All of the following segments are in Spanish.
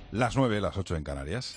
Las 9, las 8 en Canarias.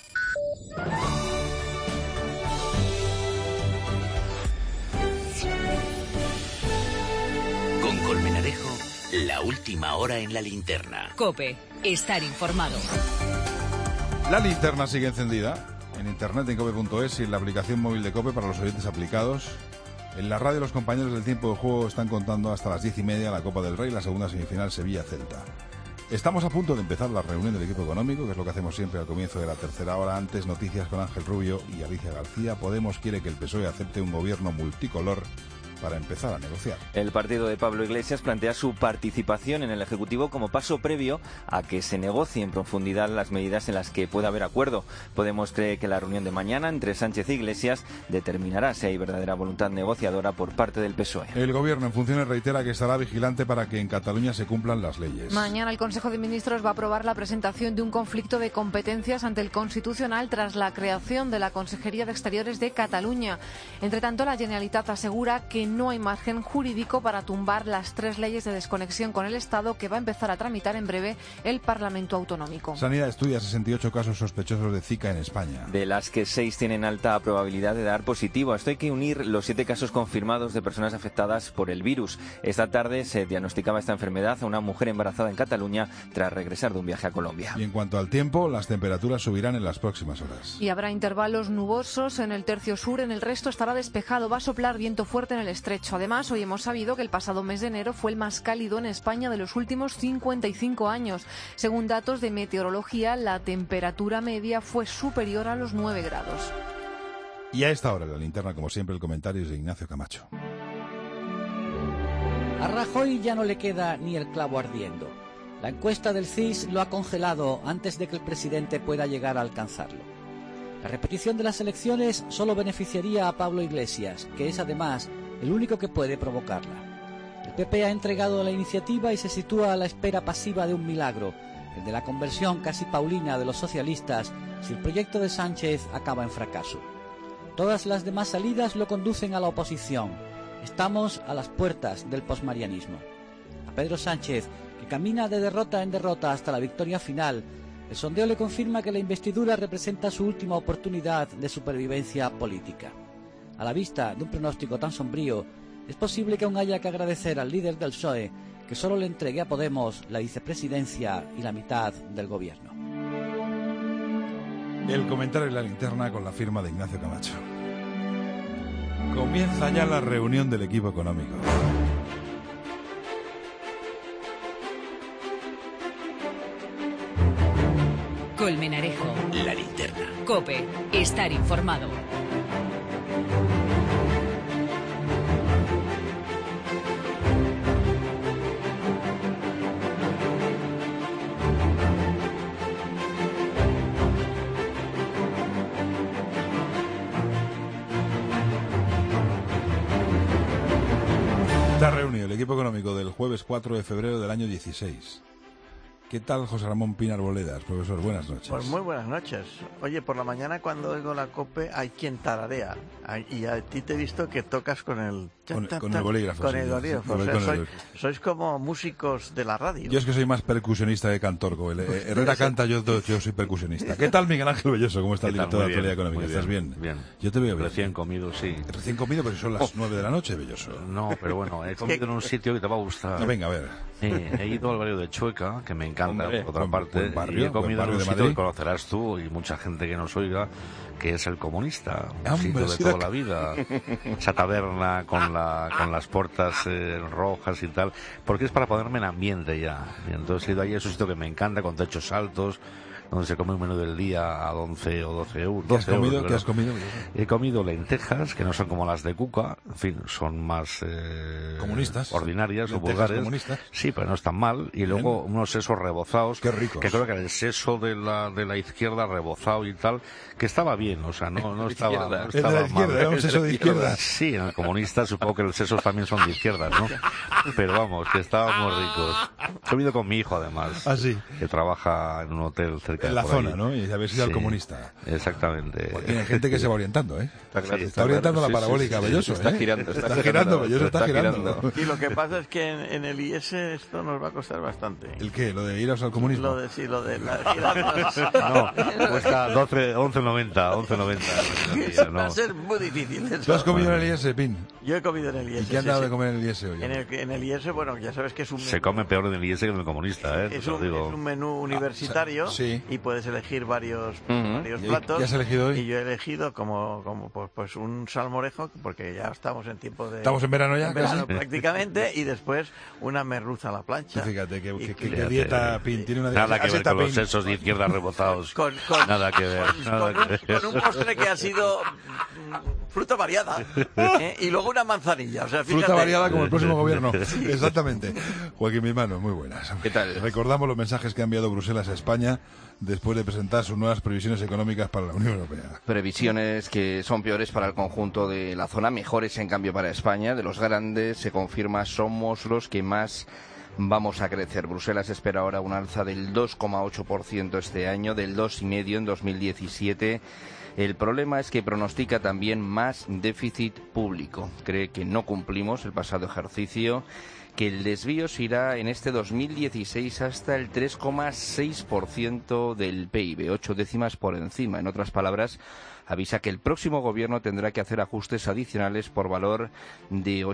Con Colmenarejo, la última hora en la linterna. COPE, estar informado. La linterna sigue encendida en internet en cope.es y en la aplicación móvil de COPE para los oyentes aplicados. En la radio los compañeros del tiempo de juego están contando hasta las 10:30 la Copa del Rey, la segunda semifinal Sevilla-Celta. Estamos a punto de empezar la reunión del equipo económico, que es lo que hacemos siempre al comienzo de la tercera hora. Antes, noticias con Ángel Rubio y Alicia García. Podemos quiere que el PSOE acepte un gobierno multicolor para empezar a negociar. El partido de Pablo Iglesias plantea su participación en el Ejecutivo como paso previo a que se negocie en profundidad las medidas en las que pueda haber acuerdo. Podemos cree que la reunión de mañana entre Sánchez e Iglesias determinará si hay verdadera voluntad negociadora por parte del PSOE. El Gobierno en funciones reitera que estará vigilante para que en Cataluña se cumplan las leyes. Mañana el Consejo de Ministros va a aprobar la presentación de un conflicto de competencias ante el Constitucional tras la creación de la Consejería de Exteriores de Cataluña. Entre tanto, la Generalitat asegura que no hay margen jurídico para tumbar las 3 leyes de desconexión con el Estado que va a empezar a tramitar en breve el Parlamento Autonómico. Sanidad estudia 68 casos sospechosos de Zika en España. De las que 6 tienen alta probabilidad de dar positivo. A esto hay que unir los 7 casos confirmados de personas afectadas por el virus. Esta tarde se diagnosticaba esta enfermedad a una mujer embarazada en Cataluña tras regresar de un viaje a Colombia. Y en cuanto al tiempo, las temperaturas subirán en las próximas horas. Y habrá intervalos nubosos en el tercio sur, en el resto estará despejado. Va a soplar viento fuerte en el estrecho. Además, hoy hemos sabido que el pasado mes de enero fue el más cálido en España de los últimos 55 años. Según datos de meteorología, la temperatura media fue superior a los 9 grados. Y a esta hora en la linterna, como siempre, el comentario es de Ignacio Camacho. A Rajoy ya no le queda ni el clavo ardiendo. La encuesta del CIS lo ha congelado antes de que el presidente pueda llegar a alcanzarlo. La repetición de las elecciones solo beneficiaría a Pablo Iglesias, que es además el único que puede provocarla. El PP ha entregado la iniciativa y se sitúa a la espera pasiva de un milagro, el de la conversión casi paulina de los socialistas si el proyecto de Sánchez acaba en fracaso. Todas las demás salidas lo conducen a la oposición. Estamos a las puertas del posmarianismo. A Pedro Sánchez, que camina de derrota en derrota hasta la victoria final, el sondeo le confirma que la investidura representa su última oportunidad de supervivencia política. A la vista de un pronóstico tan sombrío, es posible que aún haya que agradecer al líder del PSOE que solo le entregue a Podemos la vicepresidencia y la mitad del gobierno. El comentario en la linterna con la firma de Ignacio Camacho. Comienza ya la reunión del equipo económico. Colmenarejo, La linterna. COPE, estar informado. Está reunido el equipo económico del jueves 4 de febrero del año 16. ¿Qué tal, José Ramón Pina Arboledas, profesor? Buenas noches. Pues muy buenas noches. Oye, por la mañana cuando oigo la COPE hay quien tararea. Y a ti te he visto que tocas con el... Con el bolígrafo. Con el bolígrafo. O sea, Con sois como músicos de la radio. Yo es que soy más percusionista que cantor. Herrera canta, yo soy percusionista. ¿Qué tal, Miguel Ángel Belloso? ¿Cómo está el director de Actualidad Económica? ¿Estás bien? Bien. Yo te veo bien. Recién comido, sí. Recién comido, pero son las 9 de la noche, Belloso. No, pero bueno, he comido en un sitio que te va a gustar. No, venga, a ver. He ido al barrio de Chueca, que me encanta, Hombre, por otra parte. buen barrio, y he comido en un de sitio Madrid. que conocerás tú y mucha gente que nos oiga, que es El Comunista, un Hombre, sitio de sí, toda la vida. Esa taberna con las puertas rojas y tal, porque es para ponerme en ambiente ya. Y entonces he ido ahí, es un sitio que me encanta, con techos altos, donde se come un menú del día a 11 o 12 euros. ¿Qué has comido? ¿Qué has comido? He comido lentejas, que no son como las de Cuca, en fin, son más comunistas, ordinarias lentejas o vulgares. Comunistas. Sí, pero no están mal. Y luego unos sesos rebozados. Qué ricos. Que creo que era el seso de la izquierda rebozado y tal, que estaba bien, o sea, no estaba mal. El de la izquierda, era un seso de izquierda. Sí, en el comunista supongo que los sesos también son de izquierdas, ¿no? Pero vamos, que estaban muy ricos. He comido con mi hijo, además. ¿Ah, sí? Que trabaja en un hotel cerca cerca. En la por zona, ahí. ¿no? Y habéis sido al comunista. Exactamente. Pues tiene gente que se va orientando, ¿eh? Está orientando claro. la parabólica, Sí, Belloso, está ¿eh? girando, Está girando, Belloso está girando. Y lo que pasa es que en el IS esto nos va a costar bastante. ¿El qué? ¿Lo de iros al comunismo? Lo de la girarnos. No, cuesta 11.90. Va a ser muy difícil. ¿Tú has comido en el IS, Pin? Yo he comido en el IS. ¿Y qué han dado de comer en el IS hoy? En el IS, bueno, ya sabes que es un menú, Se come peor en el IS que en el comunista, ¿eh? es un menú universitario sí. y puedes elegir varios platos. ¿Qué has elegido hoy? Y yo he elegido como pues un salmorejo, porque ya estamos en tiempo de... ¿Estamos en verano ya? En verano casi? prácticamente, y después una merluza a la plancha. Fíjate, Y qué dieta, Pin. Tiene una dieta. Nada que ver con los Pin. sesos de izquierda rebotados. Nada que ver. Con un postre que ha sido fruta variada, y luego una manzanilla. O sea, fíjate. Fruta variada como el próximo gobierno. Exactamente. Joaquín, mis manos, muy buenas. ¿Qué tal? Recordamos los mensajes que ha enviado Bruselas a España después de presentar sus nuevas previsiones económicas para la Unión Europea. Previsiones que son peores para el conjunto de la zona, mejores en cambio para España. De los grandes se confirma somos los que más vamos a crecer. Bruselas espera ahora un alza del 2,8% este año, del 2,5% en 2017. El problema es que pronostica también más déficit público. Cree que no cumplimos el pasado ejercicio, que el desvío se irá en este 2016 hasta el 3,6% del PIB, 8 décimas por encima. En otras palabras, avisa que el próximo gobierno tendrá que hacer ajustes adicionales por valor de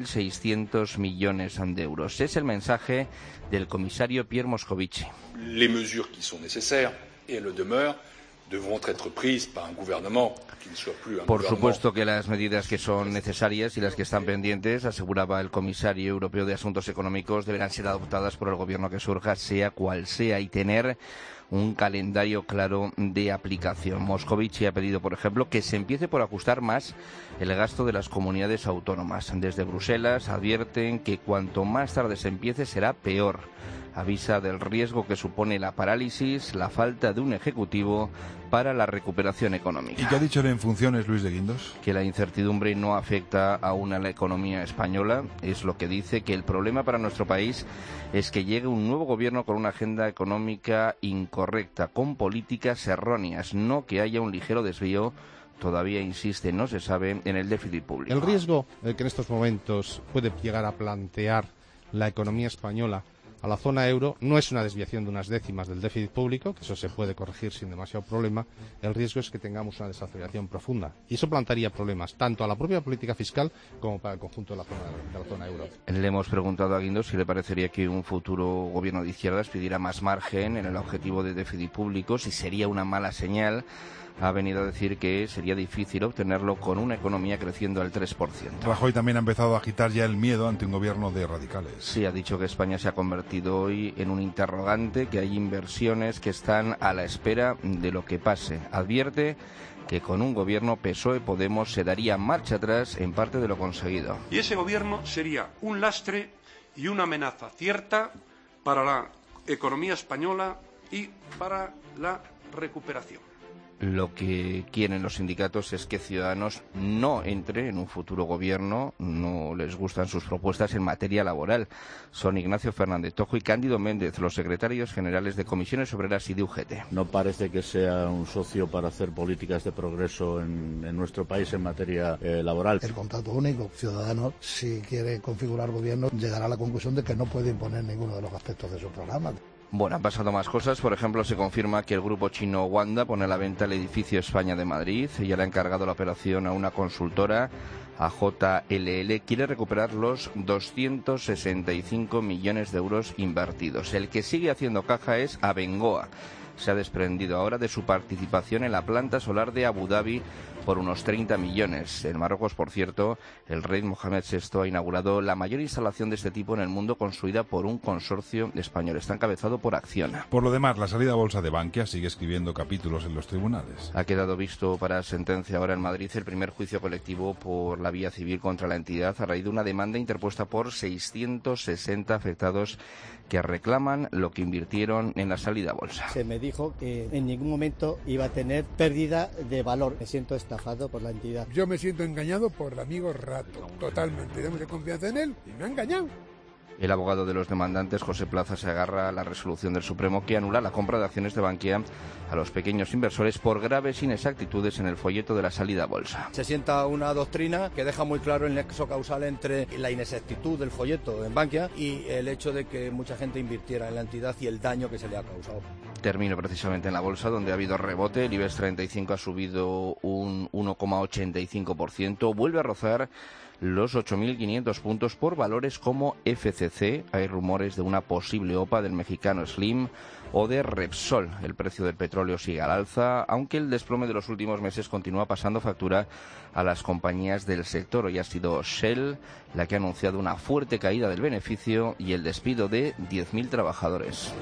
8.600 millones de euros. Es el mensaje del comisario Pierre Moscovici. Les mesures qui sont nécessaires, et elles le demeurent, devront être prises par un gouvernement qui ne soit plus un Por gouvernement. supuesto que las medidas que son necesarias y las que están pendientes, aseguraba el comisario europeo de Asuntos Económicos, deberán ser adoptadas por el gobierno que surja, sea cual sea, y tener un calendario claro de aplicación. Moscovici ha pedido, por ejemplo, que se empiece por ajustar más el gasto de las comunidades autónomas. Desde Bruselas advierten que cuanto más tarde se empiece será peor. Avisa del riesgo que supone la parálisis, la falta de un ejecutivo para la recuperación económica. ¿Y qué ha dicho en funciones Luis de Guindos? Que la incertidumbre no afecta aún a la economía española. Es lo que dice, que el problema para nuestro país es que llegue un nuevo gobierno con una agenda económica incorrecta, con políticas erróneas, no que haya un ligero desvío. Todavía insiste, no se sabe, en el déficit público. El riesgo que en estos momentos puede llegar a plantear la economía española a la zona euro no es una desviación de unas décimas del déficit público, que eso se puede corregir sin demasiado problema. El riesgo es que tengamos una desaceleración profunda. Y eso plantearía problemas tanto a la propia política fiscal como para el conjunto de la zona euro. Le hemos preguntado a Guindos si le parecería que un futuro gobierno de izquierdas pidiera más margen en el objetivo de déficit público, si sería una mala señal. Ha venido a decir que sería difícil obtenerlo con una economía creciendo al 3%. Rajoy también ha empezado a agitar ya el miedo ante un gobierno de radicales. Sí, ha dicho que España se ha convertido hoy en un interrogante, que hay inversiones que están a la espera de lo que pase. Advierte que con un gobierno PSOE-Podemos se daría marcha atrás en parte de lo conseguido. Y ese gobierno sería un lastre y una amenaza cierta para la economía española y para la recuperación. Lo que quieren los sindicatos es que Ciudadanos no entre en un futuro gobierno. No les gustan sus propuestas en materia laboral. Son Ignacio Fernández Tojo y Cándido Méndez, los secretarios generales de Comisiones Obreras y de UGT. No parece que sea un socio para hacer políticas de progreso en nuestro país en materia laboral. El contrato único, Ciudadanos, si quiere configurar gobierno, llegará a la conclusión de que no puede imponer ninguno de los aspectos de su programa. Bueno, han pasado más cosas. Por ejemplo, se confirma que el grupo chino Wanda pone a la venta el edificio España de Madrid. Ya le ha encargado la operación a una consultora, a JLL. Quiere recuperar los 265 millones de euros invertidos. El que sigue haciendo caja es Abengoa. Se ha desprendido ahora de su participación en la planta solar de Abu Dhabi por unos 30 millones. En Marruecos, por cierto, el rey Mohamed VI ha inaugurado la mayor instalación de este tipo en el mundo, construida por un consorcio español. Está encabezado por Acciona. Por lo demás, la salida a bolsa de Bankia sigue escribiendo capítulos en los tribunales. Ha quedado visto para sentencia ahora en Madrid el primer juicio colectivo por la vía civil contra la entidad a raíz de una demanda interpuesta por 660 afectados que reclaman lo que invirtieron en la salida a bolsa. Se me dijo que en ningún momento iba a tener pérdida de valor. Me siento estafado por la entidad. Yo me siento engañado por el amigo Rato, totalmente. Demos de confianza en él y me ha engañado. El abogado de los demandantes, José Plaza, se agarra a la resolución del Supremo que anula la compra de acciones de Bankia a los pequeños inversores por graves inexactitudes en el folleto de la salida a bolsa. Se sienta una doctrina que deja muy claro el nexo causal entre la inexactitud del folleto en Bankia y el hecho de que mucha gente invirtiera en la entidad y el daño que se le ha causado. Termino precisamente en la bolsa, donde ha habido rebote. El IBEX 35 ha subido un 1,85%. Vuelve a rozar los 8.500 puntos por valores como FCC. Hay rumores de una posible OPA del mexicano Slim o de Repsol. El precio del petróleo sigue al alza, aunque el desplome de los últimos meses continúa pasando factura a las compañías del sector. Hoy ha sido Shell la que ha anunciado una fuerte caída del beneficio y el despido de 10.000 trabajadores.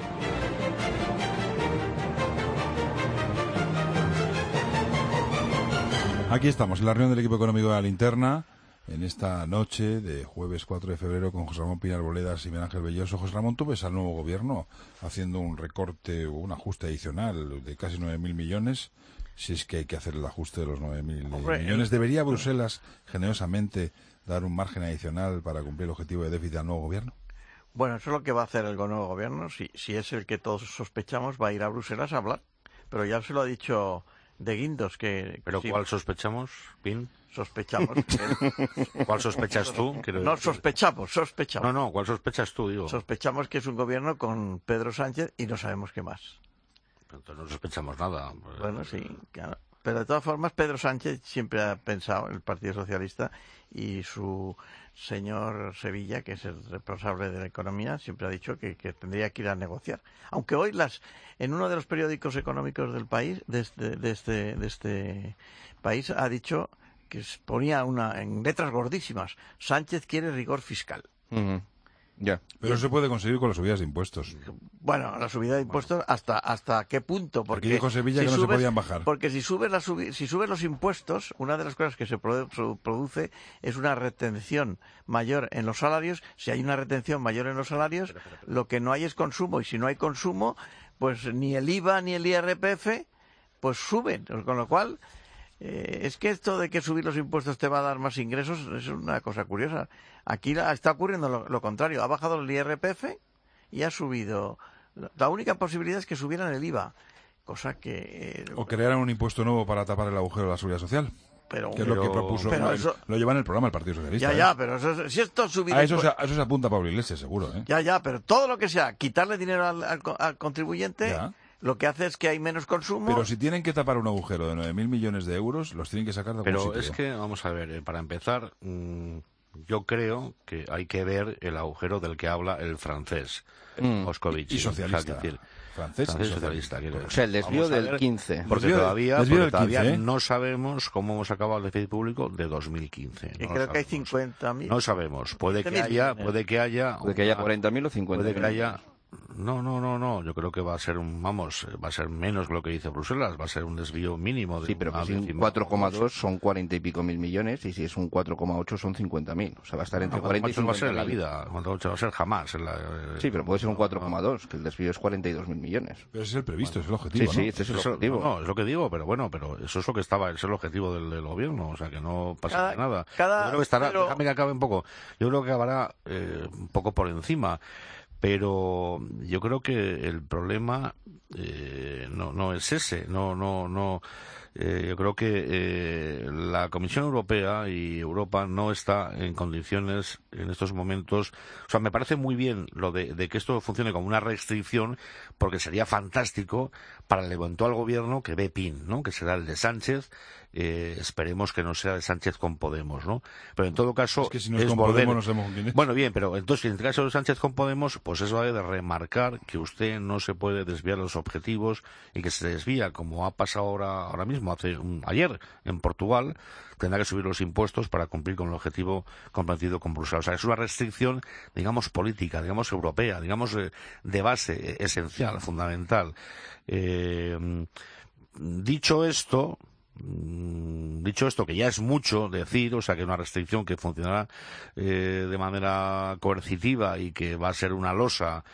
Aquí estamos, en la reunión del equipo económico de la Linterna, en esta noche de jueves 4 de febrero con José Ramón Pinar Boledas y Miguel Ángel Belloso. José Ramón, tú ves al nuevo gobierno haciendo un recorte o un ajuste adicional de casi 9.000 millones, si es que hay que hacer el ajuste de los 9.000 millones. ¿Debería Bruselas generosamente dar un margen adicional para cumplir el objetivo de déficit al nuevo gobierno? Bueno, eso es lo que va a hacer el nuevo gobierno. Si es el que todos sospechamos, va a ir a Bruselas a hablar. Pero ya se lo ha dicho de Guindos que... ¿Pero sí, cuál sospechamos, Pin? Sospechamos. ¿Cuál sospechas tú? No, sospechamos. No, ¿cuál sospechas tú, digo? Sospechamos que es un gobierno con Pedro Sánchez y no sabemos qué más. Pero entonces no sospechamos nada. Bueno, sí, claro. Pero de todas formas, Pedro Sánchez siempre ha pensado, el Partido Socialista, y su señor Sevilla, que es el responsable de la economía, siempre ha dicho que tendría que ir a negociar. Aunque hoy en uno de los periódicos económicos del país, de este país, ha dicho que ponía en letras gordísimas: Sánchez quiere rigor fiscal. Ya. Pero se puede conseguir con las subidas de impuestos. Bueno, la subida de impuestos, ¿hasta qué punto? Porque dijo Sevilla que no se podían bajar. Porque si subes los impuestos, una de las cosas que se produce es una retención mayor en los salarios. Si hay una retención mayor en los salarios, lo que no hay es consumo. Y si no hay consumo, pues ni el IVA ni el IRPF pues suben. Con lo cual... es que esto de que subir los impuestos te va a dar más ingresos es una cosa curiosa. Aquí está ocurriendo lo contrario. Ha bajado el IRPF y ha subido. La única posibilidad es que subieran el IVA, cosa que... o crearan un impuesto nuevo para tapar el agujero de la seguridad social. Que es lo que propuso. Lo lleva en el programa el Partido Socialista. Ya, pero si esto subir... A eso se apunta Pablo Iglesias, seguro. Ya, pero todo lo que sea quitarle dinero al contribuyente... Ya. Lo que hace es que hay menos consumo. Pero si tienen que tapar un agujero de 9.000 millones de euros, los tienen que sacar de algún sitio. Pero es que, vamos a ver, para empezar, yo creo que hay que ver el agujero del que habla el francés, Moscovici. Y socialista. Francés y socialista. O sea, el desvío del 15. Porque todavía no sabemos cómo hemos acabado el déficit público de 2015. Y creo que hay 50.000. No sabemos. Puede que haya 40.000 o 50.000. Puede que haya... No, yo creo que va a ser va a ser menos que lo que dice Bruselas, va a ser un desvío mínimo. Sí, pero que si un 4,2 son 40 y pico mil millones y si es un 4,8 son 50.000. O sea, va a estar entre 40 y 50.000. No va a ser en la vida, va a ser jamás. Sí, pero puede ser un 4,2, que el desvío es 42.000 millones. Pero ese es el previsto, es el objetivo, Sí, este es el objetivo. No, es lo que digo, pero bueno, eso es lo que es el objetivo del gobierno, o sea, que no pasa nada. Yo creo que estará, déjame que acabe un poco, yo creo que acabará un poco por encima. Pero yo creo que el problema no es ese. Yo creo que la Comisión Europea y Europa no está en condiciones en estos momentos. O sea, me parece muy bien lo de que esto funcione como una restricción, porque sería fantástico para el eventual gobierno que ve PIN, ¿no? Que será el de Sánchez. Esperemos que no sea de Sánchez con Podemos, ¿no? Pero en todo caso... Es que si no es con Podemos no sabemos quién es. Bueno, bien, pero entonces en el caso de Sánchez con Podemos, pues eso ha de remarcar que usted no se puede desviar los objetivos y que se desvía, como ha pasado ahora mismo, ayer en Portugal, tendrá que subir los impuestos para cumplir con el objetivo comprometido con Bruselas. O sea, es una restricción, digamos, política, digamos, europea, digamos, de base, esencial, fundamental. Dicho esto, Dicho esto, que ya es mucho decir, o sea, que una restricción que funcionará de manera coercitiva y que va a ser una losa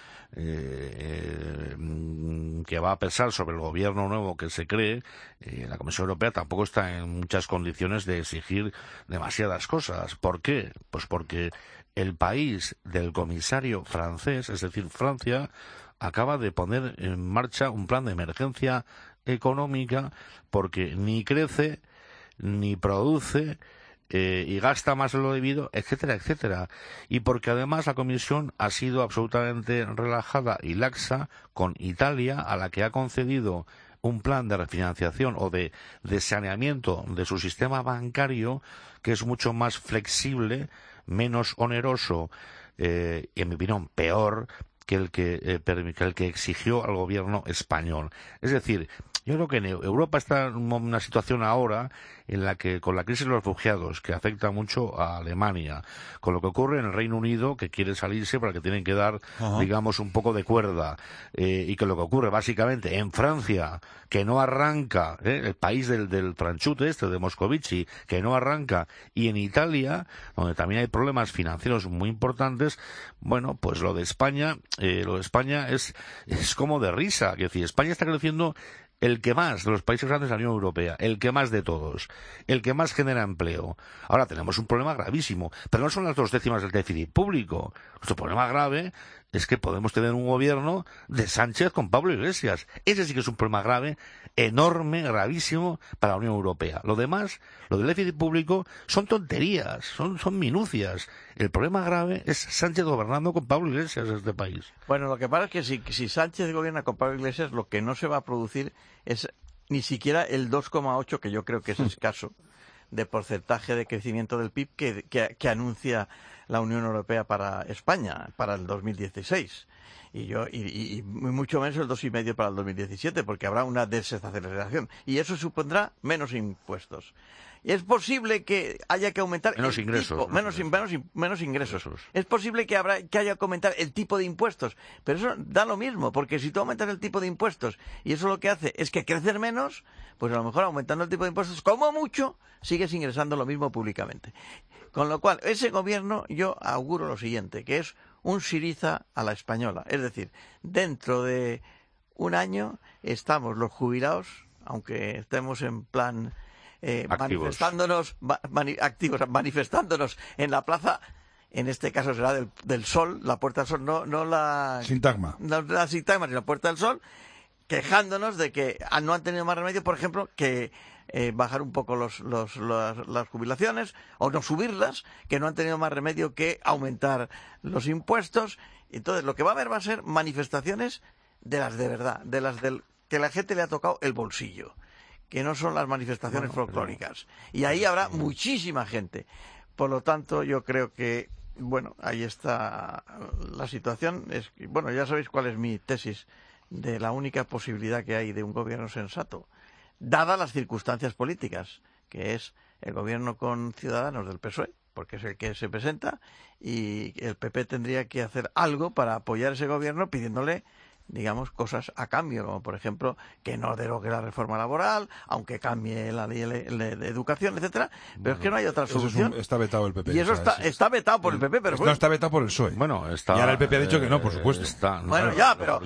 que va a pesar sobre el gobierno nuevo que se cree, la Comisión Europea tampoco está en muchas condiciones de exigir demasiadas cosas. ¿Por qué? Pues porque el país del comisario francés, es decir, Francia, acaba de poner en marcha un plan de emergencia económica porque ni crece, ni produce, y gasta más de lo debido, etcétera, etcétera. Y porque además la Comisión ha sido absolutamente relajada y laxa con Italia, a la que ha concedido un plan de refinanciación o de saneamiento de su sistema bancario que es mucho más flexible, menos oneroso, y en mi opinión peor que el que exigió al gobierno español. Es decir, yo creo que en Europa está en una situación ahora en la que, con la crisis de los refugiados, que afecta mucho a Alemania, con lo que ocurre en el Reino Unido, que quiere salirse para que tienen que dar, digamos, un poco de cuerda, y que lo que ocurre básicamente en Francia, que no arranca, el país del franchute de Moscovici, que no arranca, y en Italia, donde también hay problemas financieros muy importantes, bueno, pues lo de España es como de risa. Es decir, España está creciendo el que más de los países grandes de la Unión Europea, el que más de todos, el que más genera empleo. Ahora tenemos un problema gravísimo, pero no son las 2/10 del déficit público. Nuestro problema grave es que podemos tener un gobierno de Sánchez con Pablo Iglesias. Ese sí que es un problema grave, enorme, gravísimo para la Unión Europea. Lo demás, lo del déficit público, son tonterías, son minucias. El problema grave es Sánchez gobernando con Pablo Iglesias este país. Bueno, lo que pasa es que si Sánchez gobierna con Pablo Iglesias, lo que no se va a producir es ni siquiera el 2,8, que yo creo que es escaso, de porcentaje de crecimiento del PIB que anuncia la Unión Europea para España, para el 2016. Y mucho menos el 2,5 para el 2017, porque habrá una desaceleración. Y eso supondrá menos impuestos. Y es posible que haya que aumentar menos ingresos. Menos ingresos. Es posible que haya que aumentar el tipo de impuestos. Pero eso da lo mismo, porque si tú aumentas el tipo de impuestos y eso lo que hace es que crecer menos, pues a lo mejor aumentando el tipo de impuestos, como mucho, sigues ingresando lo mismo públicamente. Con lo cual, ese gobierno, yo auguro lo siguiente, que es un Syriza a la española. Es decir, dentro de un año estamos los jubilados, aunque estemos en plan manifestándonos en la plaza, en este caso será del Sol, la Puerta del Sol, no la Sintagma. No la Sintagma, sino la Puerta del Sol, quejándonos de que no han tenido más remedio, por ejemplo, que bajar un poco las jubilaciones o no subirlas, que no han tenido más remedio que aumentar los impuestos. Entonces, lo que va a haber va a ser manifestaciones de las de verdad, de las que la gente le ha tocado el bolsillo, que no son las manifestaciones folclóricas. Y ahí habrá muchísima gente. Por lo tanto, yo creo que, bueno, ahí está la situación. Bueno, ya sabéis cuál es mi tesis de la única posibilidad que hay de un gobierno sensato, dadas las circunstancias políticas, que es el gobierno con Ciudadanos del PSOE, porque es el que se presenta, y el PP tendría que hacer algo para apoyar ese gobierno pidiéndole, digamos, cosas a cambio, como por ejemplo que no derogue la reforma laboral, aunque cambie la ley de educación, etcétera, pero es que no hay otra solución. Está vetado el PP. Y eso está vetado por el PP, pero no está vetado por el PSOE. Bueno, está. Y ahora el PP ha dicho que no, por supuesto. Bueno, ya, pero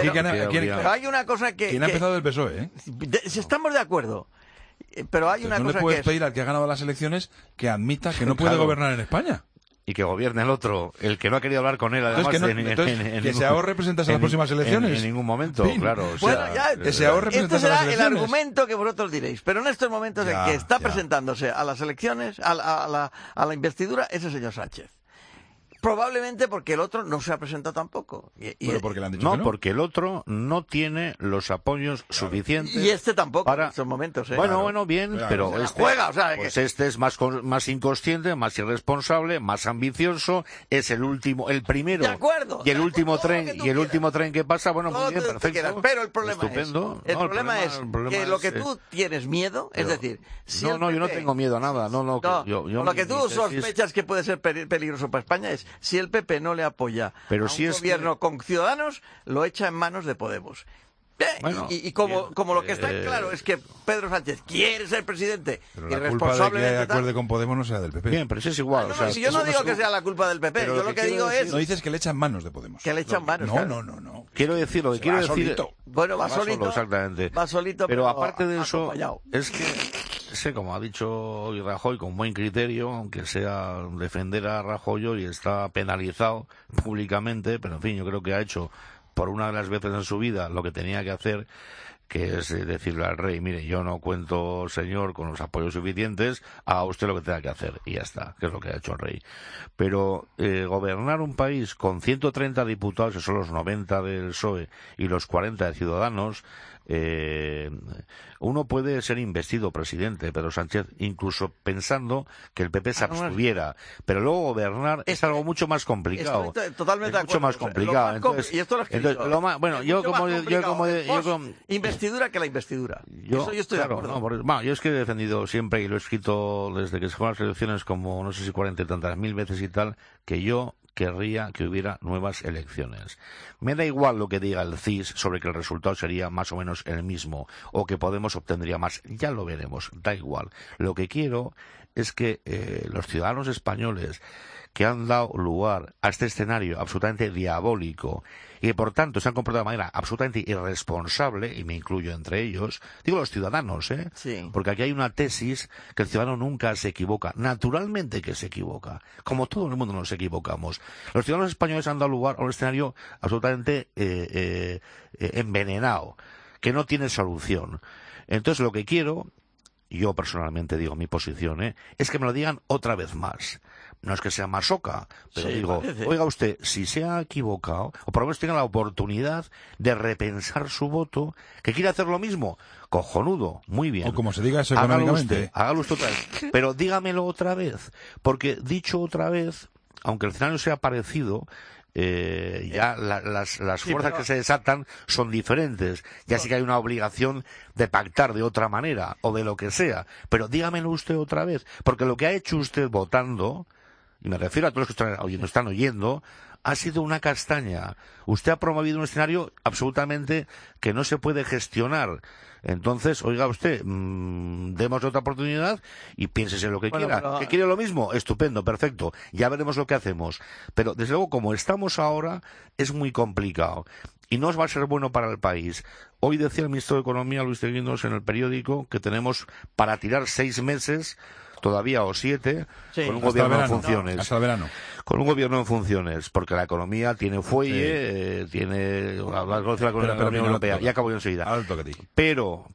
hay una cosa que. ¿Quién ha empezado el PSOE? Si estamos de acuerdo. Pero hay una cosa que. No le puedes pedir al que ha ganado las elecciones que admita que no puede gobernar en España. Y que gobierne el otro, el que no ha querido hablar con él, además. Que se ahorre presentarse a las próximas elecciones. En ningún momento, claro. Bueno, ya, se ahorre presentarse a las elecciones. Este será el argumento que vosotros diréis. Pero en estos momentos el que está presentándose a las elecciones, a la investidura, es el señor Sánchez. Probablemente porque el otro no se ha presentado tampoco. ¿Pero porque le han dicho que no? Porque el otro no tiene los apoyos suficientes. Y este tampoco en estos momentos. Bueno, bien, pero este es más inconsciente, más irresponsable, más ambicioso, es el primero. De acuerdo. Y el último tren que pasa, bueno, muy bien, perfecto. Pero el problema estupendo. El problema es que lo que tú tienes miedo, es decir, si yo no tengo miedo a nada. Lo que tú sospechas que puede ser peligroso para España es si el PP no le apoya a un gobierno con Ciudadanos, lo echa en manos de Podemos. Bueno, y como lo que está claro es que Pedro Sánchez quiere ser presidente Pero y la culpa de que responsablemente acuerde con Podemos no sea del PP. Bien, pero eso es igual. No, si yo no digo que sea la culpa del PP, yo lo que digo es... No dices que le echan manos de Podemos. Que le echan manos. No. Quiero decir, lo que quiero decir... Solito. Bueno, va solito. Exactamente. Va solito, pero aparte de eso, acompañado. es que, sé, como ha dicho hoy Rajoy, con buen criterio, aunque sea defender a Rajoy hoy está penalizado públicamente, pero en fin, yo creo que ha hecho por una de las veces en su vida lo que tenía que hacer, que es decirle al rey, mire, yo no cuento, señor, con los apoyos suficientes, haga usted lo que tenga que hacer, y ya está, que es lo que ha hecho el rey. Pero gobernar un país con 130 diputados, que son los 90 del PSOE, y los 40 de Ciudadanos, uno puede ser investido presidente, Pedro Sánchez, incluso pensando que el PP se abstuviera, pero luego gobernar es algo mucho más complicado. Estoy totalmente es mucho más complicado. Y esto lo he escrito. Investidura que la investidura. Eso yo estoy de acuerdo. Yo es que he defendido siempre, y lo he escrito desde que se fueron las elecciones como no sé si 40 y tantas mil veces y tal, que yo querría que hubiera nuevas elecciones. Me da igual lo que diga el CIS sobre que el resultado sería más o menos el mismo, o que Podemos obtendría más. Ya lo veremos, da igual. Lo que quiero es que los ciudadanos españoles que han dado lugar a este escenario absolutamente diabólico y que por tanto se han comportado de manera absolutamente irresponsable, y me incluyo entre ellos, digo los ciudadanos, Sí. porque aquí hay una tesis que el ciudadano nunca se equivoca, naturalmente que se equivoca, como todo el mundo nos equivocamos. Los ciudadanos españoles han dado lugar a un escenario absolutamente envenenado, que no tiene solución. Entonces lo que quiero, yo personalmente digo mi posición, es que me lo digan otra vez más. No es que sea masoca, pero Sí, digo, parece. oiga usted, si se ha equivocado, o por lo menos tenga la oportunidad de repensar su voto, que quiere hacer lo mismo, cojonudo, muy bien. O como se diga eso Hágalo económicamente. hágalo usted otra vez, pero dígamelo otra vez, porque dicho otra vez, aunque el escenario sea parecido, ya las fuerzas que se desatan son diferentes. Ya sí que hay una obligación de pactar de otra manera, o de lo que sea. Pero dígamelo usted otra vez, porque lo que ha hecho usted votando, y me refiero a todos los que están oyendo, ha sido una castaña. Usted ha promovido un escenario absolutamente que no se puede gestionar. Entonces, oiga usted, demos otra oportunidad y piénsese lo que quiera. Pero... ¿Que quiere lo mismo? Estupendo, perfecto. Ya veremos lo que hacemos. Pero, desde luego, como estamos ahora, es muy complicado. Y no va a ser bueno para el país. Hoy decía el ministro de Economía, Luis de Guindos, en el periódico, que tenemos para tirar 6 meses... todavía o 7, sí, con un gobierno en funciones. Hasta el verano. Con un gobierno en funciones, porque la economía tiene fuelle, tiene la Unión Europea. Y acabo yo enseguida. Pero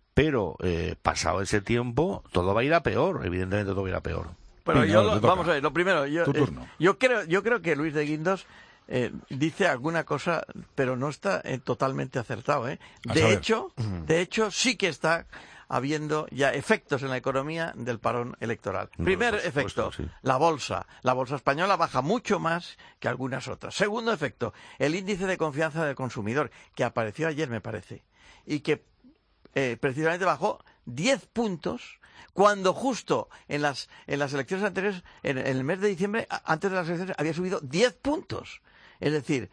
pasado ese tiempo, todo va a ir a peor. Evidentemente todo va a ir a peor. Pero vamos a ver, lo primero, Tu turno. yo creo que Luis de Guindos dice alguna cosa, pero no está totalmente acertado. De hecho, sí que está habiendo ya efectos en la economía del parón electoral. Primer efecto, sí. la bolsa. La bolsa española baja mucho más que algunas otras. Segundo efecto, el índice de confianza del consumidor, que apareció ayer, me parece, y que precisamente bajó 10 puntos, cuando justo en las elecciones anteriores, en el mes de diciembre, antes de las elecciones, había subido 10 puntos. Es decir,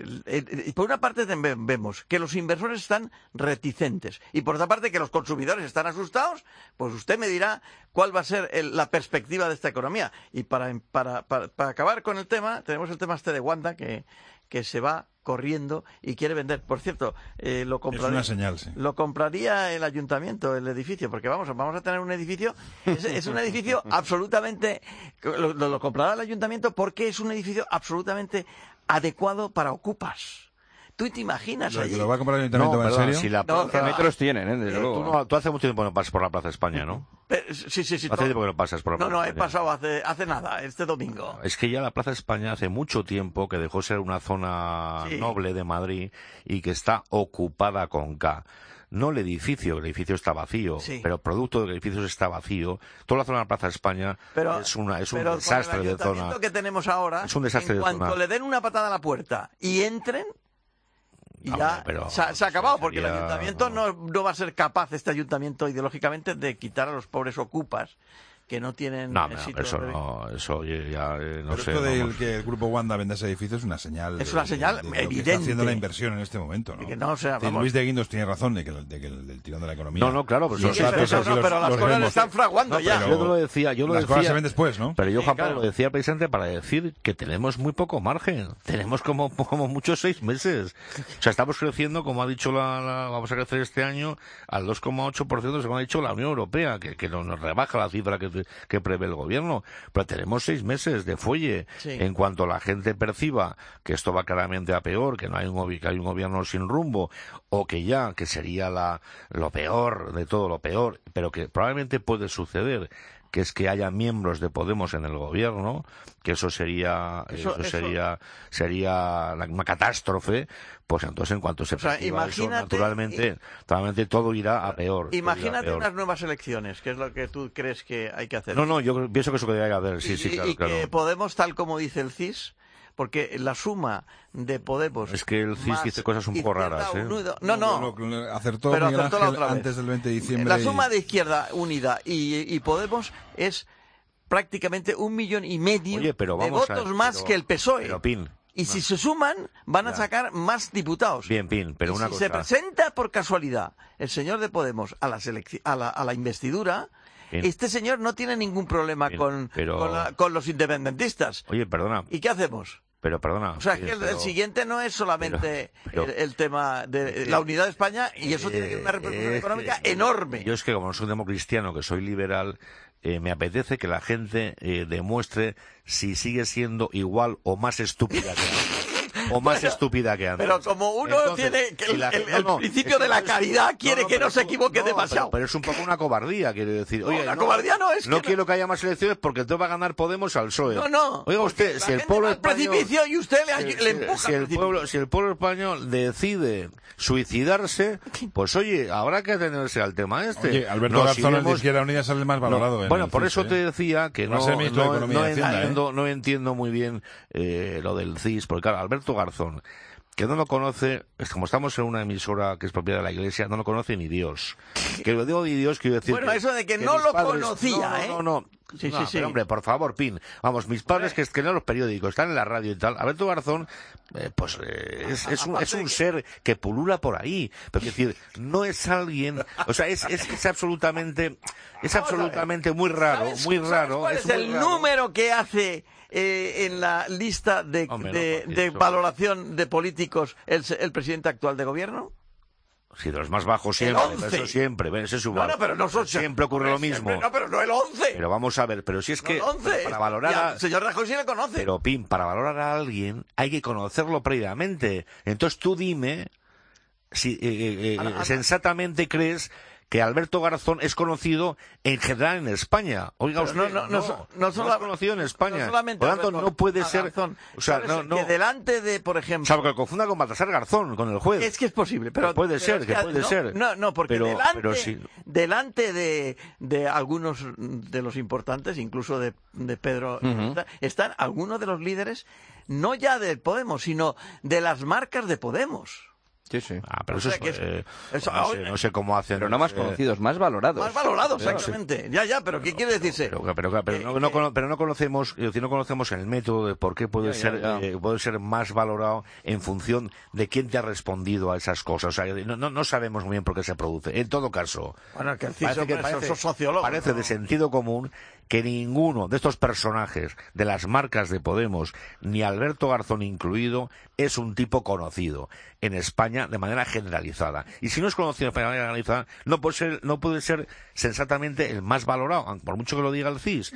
por una parte vemos que los inversores están reticentes y por otra parte que los consumidores están asustados. Pues usted me dirá cuál va a ser la perspectiva de esta economía. Y para acabar con el tema, tenemos el tema este de Wanda que se va corriendo y quiere vender. Por cierto, lo compraría, es una señal, sí. Lo compraría el ayuntamiento, el edificio, porque vamos a tener un edificio, es un edificio absolutamente, lo comprará el ayuntamiento porque es un edificio absolutamente adecuado para ocupas. ¿Tú te imaginas allí? ¿Lo va a comprar el ayuntamiento en serio? Si la plaza... metros tienen, desde luego. Tú hace mucho tiempo no pasas por la Plaza España, ¿no? Sí. Hace tiempo que no pasas por la Plaza No, he España. pasado hace nada, este domingo. Es que ya la Plaza España hace mucho tiempo que dejó ser una zona noble de Madrid y que está ocupada con K. No el edificio está vacío, pero producto de que el edificio está vacío, toda la zona de la Plaza España es un desastre de zona. Con el ayuntamiento que tenemos ahora, es un desastre en de zona. cuanto le den una patada a la puerta y entren, y ya se ha acabado, porque el ayuntamiento no va a ser capaz, este ayuntamiento ideológicamente, de quitar a los pobres ocupas que no tienen No, sitio eso de- no, eso ya no Pero sé. esto del vamos. que el Grupo Wanda venda ese edificio es una señal. Es una señal de lo que evidente. está haciendo la inversión en este momento, ¿no? Que no, o sea, Sí, vamos. Luis de Guindos tiene razón de que del tirón de la economía. No, claro, pero los sí, datos pero así no, los- pero las los cosas vemos. están fraguando No, ya. pero yo lo decía, Las cosas se ven después, ¿no? Pero yo, Sí, Juan Pablo, claro. lo decía precisamente para decir que tenemos muy poco margen. Tenemos como muchos 6 meses. O sea, estamos creciendo, como ha dicho vamos a crecer este año al 2,8%, según ha dicho la Unión Europea, que nos rebaja la cifra que prevé el gobierno. Pero tenemos 6 meses de fuelle. Sí. En cuanto la gente perciba que esto va claramente a peor, que no hay que hay un gobierno sin rumbo, o que sería lo peor de todo, lo peor, pero que probablemente puede suceder, que es que haya miembros de Podemos en el gobierno, que eso sería una catástrofe, pues entonces en cuanto se sea, perciba eso, imagínate- naturalmente todo irá a peor. todo irá a Imagínate peor. unas nuevas elecciones, que es lo que tú crees que hay que hacer. No, yo pienso que eso que debe haber, sí, y, claro, y claro. que Podemos, tal como dice el CIS, porque la suma de Podemos... Es que el CIS más dice cosas un poco Izquierda raras, ¿eh? Unida- No. Acertó Pero Miguel acertó la Ángel otra vez. antes del 20 de diciembre. La suma de Izquierda Unida y Podemos es prácticamente 1,5 millones Oye, pero de vamos votos a- más pero- que el PSOE. pero, Pin, y si se suman, van a sacar más diputados. Bien, Pin, pero Y una si cosa... se presenta por casualidad el señor de Podemos a la investidura, Bien. este señor no tiene ningún problema Bien, pero- con los independentistas. Oye, perdona, ¿Y qué hacemos? pero perdona. O sea, que pero- el siguiente no es solamente pero- el tema de la unidad de España, y eso tiene una repercusión económica enorme. Yo es que como no soy democristiano, que soy liberal, me apetece que la gente demuestre si sigue siendo igual o más estúpida que antes. O más estúpida que antes. Pero como uno Entonces, tiene que si la- el no, principio es de la no, caridad, quiere que pero no se tú- equivoque no, demasiado. Pero es un poco una cobardía, quiero decir. Oye, la cobardía no es No que quiero que haya más elecciones porque entonces va a ganar Podemos al PSOE. No. Oiga usted, La si el gente pueblo va al español... precipicio y usted le empuja si al el pueblo español decide suicidarse, pues oye, habrá que atenerse al tema este. Oye, Alberto Nos Garzón, el de iremos- Izquierda Unida, sale el más valorado. en Bueno, el por CIS, eso te decía que Va a ser ministro de Economía y Hacienda, no entiendo muy bien lo del CIS, porque claro, Alberto Garzón, que no lo conoce, es como estamos en una emisora que es propiedad de la Iglesia, no lo conoce ni Dios. Que lo digo ni Dios, quiero decir... Bueno, eso de que no mis lo padres- conocía, ¿eh? No. Sí, No, sí, sí. pero, hombre, por favor, Pin. Vamos, mis padres que leen los periódicos, están en la radio y tal. Alberto Garzón, es un ser que pulula por ahí. Pero es decir, no es alguien, o sea, es absolutamente muy raro, muy raro. ¿Cuál es muy el raro. número que hace en la lista de valoración de políticos el presidente actual de gobierno? Sí, de los más bajos siempre, pero eso siempre, ese es su No, pero no son siempre ocurre lo mismo. No, pero no el 11. Pero vamos a ver, pero si es que No el 11. para valorar Y al señor Rajoy sí le conoce. Pero Pin, para valorar a alguien hay que conocerlo previamente. Entonces tú dime si sensatamente crees que Alberto Garzón es conocido en general en España. Oiga Pero usted, no es conocido en España. No solamente Por lo tanto, Alberto no puede ser... Garzón. O sea, ¿Sabes? no... Que delante de, por ejemplo... Salvo que lo confunda con Baltasar Garzón, con el juez. Es que es posible, pero... puede pero ser, es que puede ser. No, porque Pero delante, sí. delante de algunos de los importantes, incluso de Pedro, están algunos de los líderes, no ya del Podemos, sino de las marcas de Podemos. Sí, sí. Pero O eso sea que no sé cómo hacen. Pero no más conocidos, más valorados. Más valorados, exactamente. Ya, pero ¿qué quiere decirse? Pero no conocemos, es decir, no conocemos el método de por qué puede ser más valorado en función de quién te ha respondido a esas cosas. O sea, no sabemos muy bien por qué se produce. En todo caso, Bueno, que el CISO es sociólogo. parece de sentido común que ninguno de estos personajes de las marcas de Podemos, ni Alberto Garzón incluido, es un tipo conocido en España de manera generalizada. Y si no es conocido de manera generalizada, no puede ser sensatamente el más valorado, por mucho que lo diga el CIS.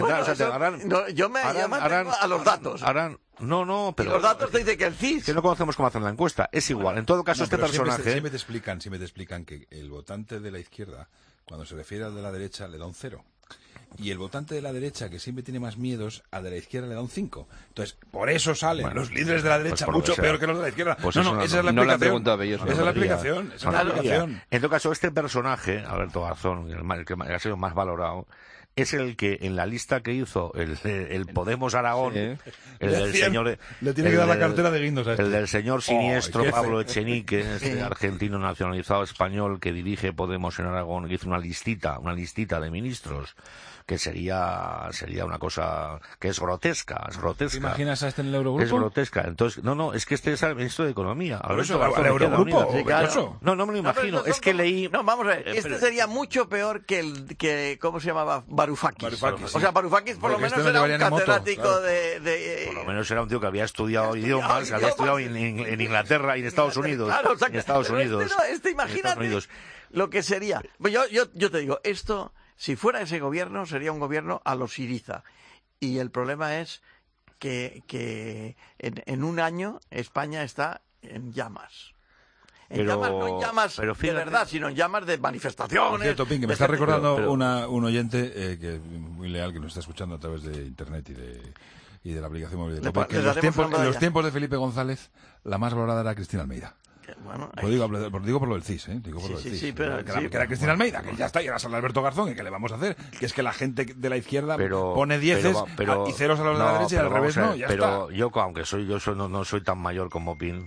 Yo me atengo a los datos. No, pero... Y los datos te dicen que el CIS... Que no conocemos cómo hacen la encuesta. Es igual. En todo caso, este pero personaje... Siempre te explican que el votante de la izquierda, cuando se refiere al de la derecha, le da un 0. Y el votante de la derecha, que siempre tiene más miedos, al de la izquierda le da un 5. Entonces, por eso salen los líderes de la derecha mucho peor que los de la izquierda. Pues esa es la explicación. Esa es la explicación. En todo caso, este personaje, Alberto Garzón, el que ha sido más valorado, es el que en la lista que hizo el Podemos Aragón, Sí. el del señor... Le tiene que dar la cartera de guindos a este. El del señor siniestro jefe. Pablo Echenique, este Sí. argentino nacionalizado español que dirige Podemos en Aragón, que hizo una listita de ministros, que sería una cosa que es grotesca. ¿Te imaginas a este en el Eurogrupo? Es grotesca. Entonces, es que este es el ministro de Economía. Por eso, Alberto al Garzón Eurogrupo, Izquierda Unida. claro. No me lo imagino. Es que leí... No, vamos a ver. Este sería mucho peor que ¿cómo se llamaba? Varoufakis. O sea, Varoufakis por lo Porque menos este era no un te varían en moto, catedrático claro. de... Por lo menos era un tío que había estudiado idiomas, había estudiado en Inglaterra y en Estados Unidos. Claro, o sea, en Estados pero Unidos. Imagínate lo que sería. Yo te digo, esto, si fuera ese gobierno, sería un gobierno a los Syriza. Y el problema es que en un año España está en llamas. No en llamas de verdad, sino en llamas de manifestaciones. Por cierto, Pin, que me de está gente- recordando un oyente que muy leal que nos está escuchando a través de internet y de la aplicación móvil de Le Cope, pa- que le en los daremos tiempos, una en los medalla. tiempos de Felipe González la más valorada era Cristina Almeida. Bueno, Lo digo por lo del CIS, ¿eh? Digo por lo del CIS. pero que era Cristina Almeida, que ya está, y ahora sale Alberto Garzón, y ¿qué le vamos a hacer? Que es que la gente de la izquierda pone dieces y ceros a los de la derecha y al revés no, ya pero está. yo, aunque no soy tan mayor como Pin,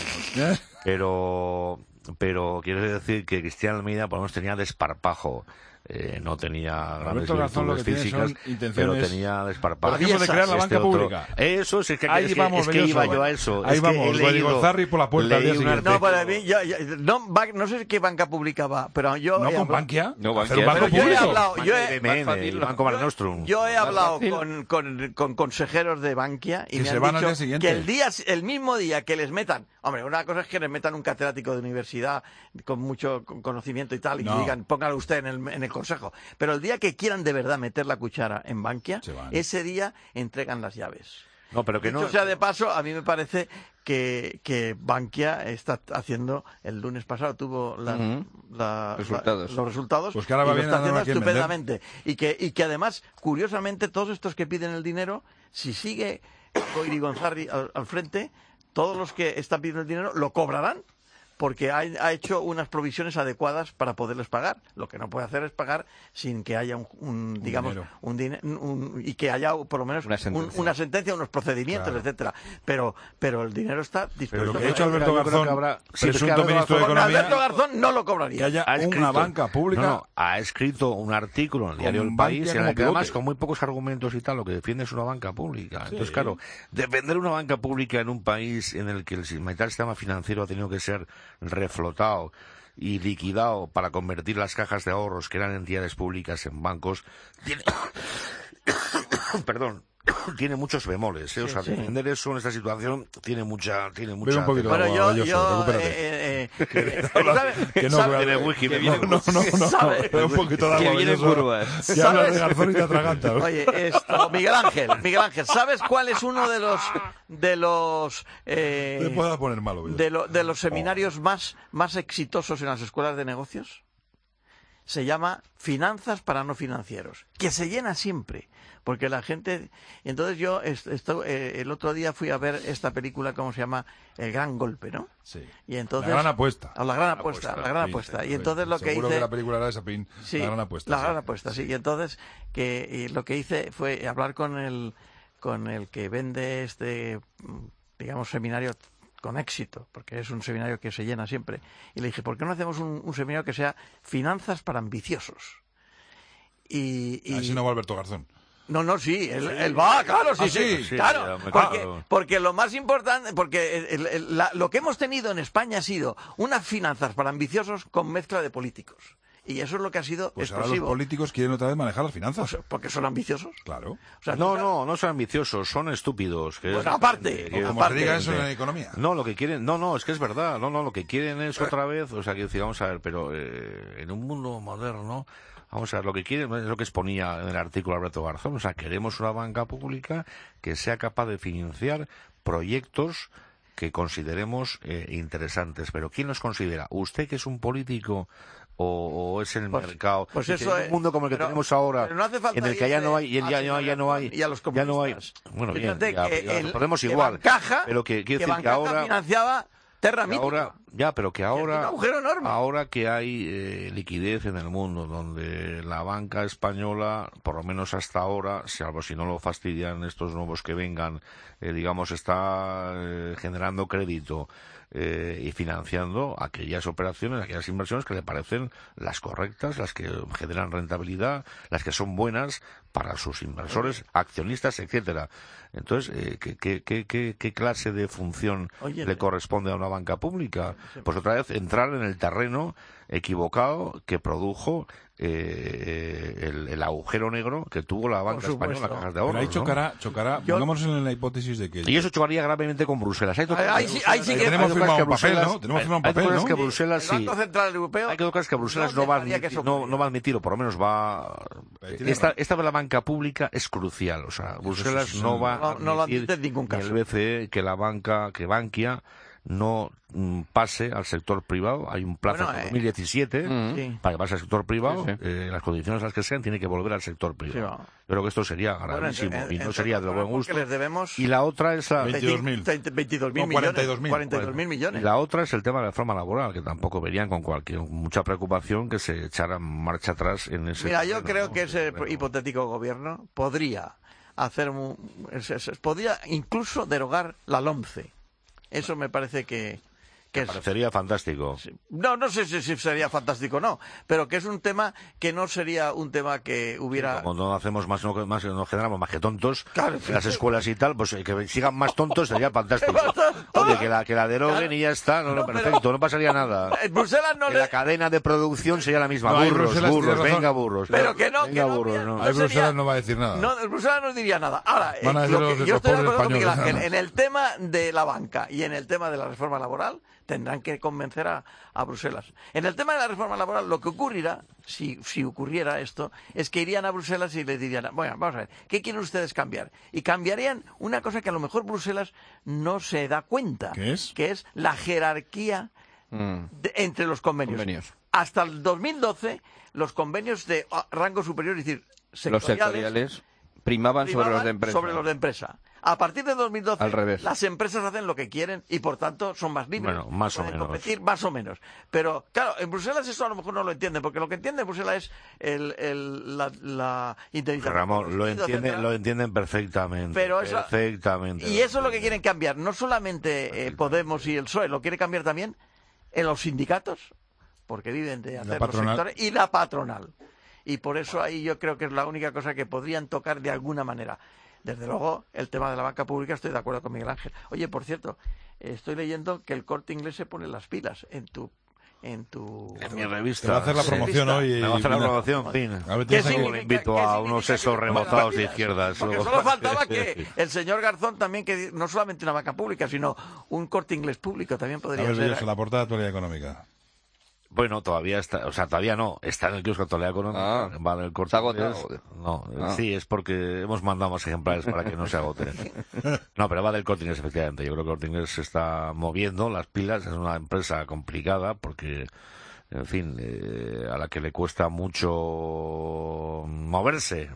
pero quiero decir que Cristian Almeida por lo menos tenía desparpajo. No tenía grandes Alberto Garzón lo que virtudes tiene son físicas, intenciones pero tenía desparpajo. Hacemos de crear la banca pública. Eso es que, Ahí vamos, es que iba Belloso. yo a eso. Ahí Es que vamos, he leído- Gonzarri por la puerta al día leí un siguiente. No, para mí, no sé qué banca pública va, pero yo... ¿No he con hablado- Bankia? No, Hacer un banco Pero yo he público. hablado... el Banco Mare Nostrum. Yo he hablado fácil. con consejeros de Bankia y Que me se han van al dicho día siguiente. que el mismo día que les metan... Hombre, una cosa es que les metan un catedrático de universidad con mucho conocimiento y tal y No. que digan, póngalo usted en el consejo. Pero el día que quieran de verdad meter la cuchara en Bankia, ese día entregan las llaves. No, pero que Dicho no. sea de paso, a mí me parece que Bankia está haciendo, el lunes pasado tuvo Resultados. los resultados Pues que ahora va y lo bien, está ahora haciendo no quieren estupendamente. Y que además, curiosamente, todos estos que piden el dinero, si sigue Koiri Gonzarri al frente, todos los que están pidiendo el dinero lo cobrarán, porque ha hecho unas provisiones adecuadas para poderles pagar. Lo que no puede hacer es pagar sin que haya y que haya por lo menos una sentencia, unos procedimientos, Claro. etcétera. Pero el dinero está dispuesto. Pero lo que ha hecho Alberto Yo creo que Garzón, habrá- sí, presunto porque ministro de Alberto Economía, Alberto Garzón no lo cobraría. que haya Ha escrito- una banca pública. No, ha escrito un artículo en el diario Con El País, Bankia en el como que además pivote. con muy pocos argumentos y tal, lo que defiende es una banca pública. Sí. Entonces, claro, defender una banca pública en un país en el que el sistema financiero ha tenido que ser reflotado y liquidado para convertir las cajas de ahorros, que eran entidades públicas, en bancos, tiene... Perdón. Tiene muchos bemoles, ¿eh? O sea, Sí. defender eso en esta situación tiene mucha... Bebe un poquito de Bueno, agua, yo Belloso, recupérate. Que no, Tiene whisky, que no, bebe un poquito de agua, Que viene en Belloso. curvas. Que hablas de Garzón y te atragantas. Oye, Miguel Ángel, ¿sabes cuál es uno de los Te pueda poner malo, Belloso. de los seminarios más exitosos en las escuelas de negocios? Se llama Finanzas para no financieros, que se llena siempre, porque la gente... Entonces yo el otro día fui a ver esta película, ¿cómo se llama? El Gran Golpe, ¿no? Sí. Y entonces, La gran apuesta. La gran apuesta. Y entonces lo que Seguro hice... que la película era esa, Pin. Sí, La gran apuesta. La sí. gran apuesta, sí. Y entonces lo que hice fue hablar con el que vende digamos, seminario con éxito, porque es un seminario que se llena siempre. Y le dije, ¿por qué no hacemos un seminario que sea Finanzas para ambiciosos? Así no va Alberto Garzón. No, sí, él va, claro, sí, Ah, sí, sí. claro, Sí, porque lo más importante, porque lo que hemos tenido en España ha sido unas finanzas para ambiciosos con mezcla de políticos. Y eso es lo que ha sido Pues ahora los explosivo. políticos quieren otra vez manejar las finanzas. Porque son ambiciosos. Claro. O sea, No son ambiciosos, son estúpidos. Que Bueno, aparte, que- Como se diga eso en la economía. No, lo que quieren, es que es verdad, lo que quieren es otra vez, o sea, que decir, vamos a ver, pero en un mundo moderno, vamos a ver, lo que quieren es lo que exponía en el artículo Alberto Garzón, o sea, queremos una banca pública que sea capaz de financiar proyectos que consideremos interesantes, pero ¿quién los considera? ¿Usted que es un político o es el mercado? Pues Es que eso en un mundo como el que tenemos ahora, pero no hace falta en el que ya no hay, y ya no hay, y a los ya no hay, comunistas. bueno, bien, Fíjate ya, que ya, el- Podemos que igual, Bancaja, pero que quiero que decir que Bancaja ahora financiaba Terra Mítica. ahora Ya, pero que ahora, un agujero enorme. Ahora que hay liquidez en el mundo, donde la banca española, por lo menos hasta ahora, salvo si no lo fastidian estos nuevos que vengan, digamos, está generando crédito y financiando aquellas operaciones, aquellas inversiones que le parecen las correctas, las que generan rentabilidad, las que son buenas para sus inversores, accionistas, etcétera. Entonces, ¿qué clase de función le corresponde a una banca pública? Pues otra vez entrar en el terreno equivocado que produjo el agujero negro que tuvo la banca española, las cajas de ahorros. Pero ahí chocará, pongámonos en la hipótesis de que... Y eso chocaría gravemente con Bruselas. Ahí sí que tenemos firmado un papel, ¿no? Tenemos firmado un papel, ¿no? Que Bruselas, sí. El Banco Central Europeo... Hay cosas que Bruselas no va a admitir, o por lo menos va... Esta de la banca pública es crucial. O sea, Bruselas no va a admitir en ningún caso. el BCE que Bankia no pase al sector privado. Hay un plazo hasta 2017 para que pase al sector privado. Las condiciones las que sean, tiene que volver al sector privado. Yo creo que esto sería gravísimo y no sería de buen gusto. Les debemos y la otra es la 22.000 millones. 42.000 millones. Y la otra es el tema de la reforma laboral, que tampoco verían con mucha preocupación que se echara marcha atrás en ese. Mira, yo creo que ese hipotético gobierno podría podría incluso derogar la LOMCE. Eso me parece que parecería fantástico. No sé si sería fantástico o no, pero que es un tema que no sería un tema que hubiera... Como no hacemos no generamos más que tontos en las escuelas y tal, pues que sigan más tontos sería fantástico. Oye, que la deroguen y ya está, perfecto, no pasaría nada. Bruselas la cadena de producción sería la misma. Burros, venga burros. Pero que no, venga burros, no. Ahí Bruselas no va a decir nada. No, Bruselas no diría nada. Ahora, yo estoy de acuerdo con Miguel Ángel, en el tema de la banca y en el tema de la reforma laboral, tendrán que convencer a Bruselas. En el tema de la reforma laboral, lo que ocurrirá, si ocurriera esto, es que irían a Bruselas y le dirían, bueno, vamos a ver, ¿qué quieren ustedes cambiar? Y cambiarían una cosa que a lo mejor Bruselas no se da cuenta, ¿Qué es? Que es la jerarquía entre los convenios. Hasta el 2012, los convenios de rango superior, es decir, los sectoriales primaban sobre los de empresa. A partir de 2012, al revés, las empresas hacen lo que quieren y, por tanto, son más libres. Bueno, más o menos. Competir más o menos. Pero, claro, en Bruselas eso a lo mejor no lo entienden, porque lo que entiende Bruselas es la indemnización. Ramón, lo entienden perfectamente. Pero eso, perfectamente. Y eso es lo que quieren cambiar. No solamente Podemos y el PSOE, lo quiere cambiar también en los sindicatos, porque viven de hacer los sectores, y la patronal. Y por eso ahí yo creo que es la única cosa que podrían tocar de alguna manera. Desde luego, el tema de la banca pública estoy de acuerdo con Miguel Ángel. Oye, por cierto, estoy leyendo que el Corte Inglés se pone las pilas en mi revista. Te va a hacer la promoción hoy. Me va a hacer la promoción, fin. Le invito a unos sesos remozados de izquierdas. Porque solo faltaba que el señor Garzón también, que no solamente una banca pública, sino un Corte Inglés público también podría ser. A ver, la portada de Actualidad Económica. Bueno, todavía no, está en el kiosco de Actualidad Económica, va del Corte Inglés. No, sí, es porque hemos mandado más ejemplares para que no se agoten. No, pero va del Corte Inglés, efectivamente. Yo creo que el Corte Inglés se está moviendo las pilas, es una empresa complicada porque, en fin, a la que le cuesta mucho moverse,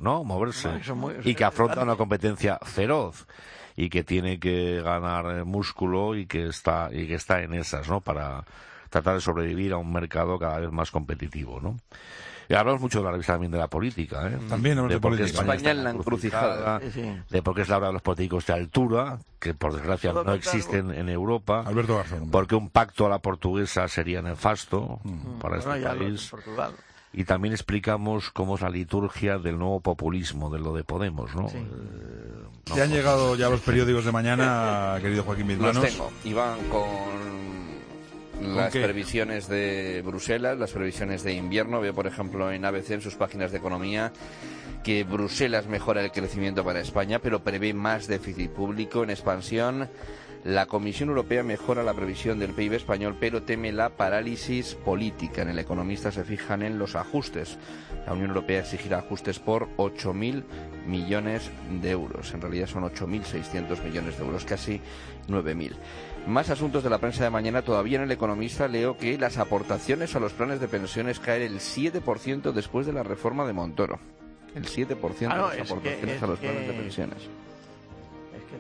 y que afronta una competencia feroz y que tiene que ganar músculo y que está en esas, ¿no? Para tratar de sobrevivir a un mercado cada vez más competitivo, ¿no? Y hablamos mucho de la revista también de la política, ¿eh? También hablamos de política. España en la encrucijada. De por qué es la hora de los políticos de altura, que por desgracia no existen en Europa. Alberto Garzón. Porque un pacto a la portuguesa sería nefasto para este país. Y también explicamos cómo es la liturgia del nuevo populismo, de lo de Podemos, ¿no? Sí. ¿Te han llegado ya los periódicos de mañana, querido Joaquín Bismanos? Los tengo. Y van con las previsiones de Bruselas, las previsiones de invierno. Veo, por ejemplo, en ABC, en sus páginas de economía, que Bruselas mejora el crecimiento para España, pero prevé más déficit público en expansión. La Comisión Europea mejora la previsión del PIB español, pero teme la parálisis política. En El Economista se fijan en los ajustes. La Unión Europea exigirá ajustes por 8.000 millones de euros. En realidad son 8.600 millones de euros, casi 9.000. Más asuntos de la prensa de mañana. Todavía en El Economista leo que las aportaciones a los planes de pensiones caen el 7% después de la reforma de Montoro. El 7% de las aportaciones a los planes de pensiones. Es que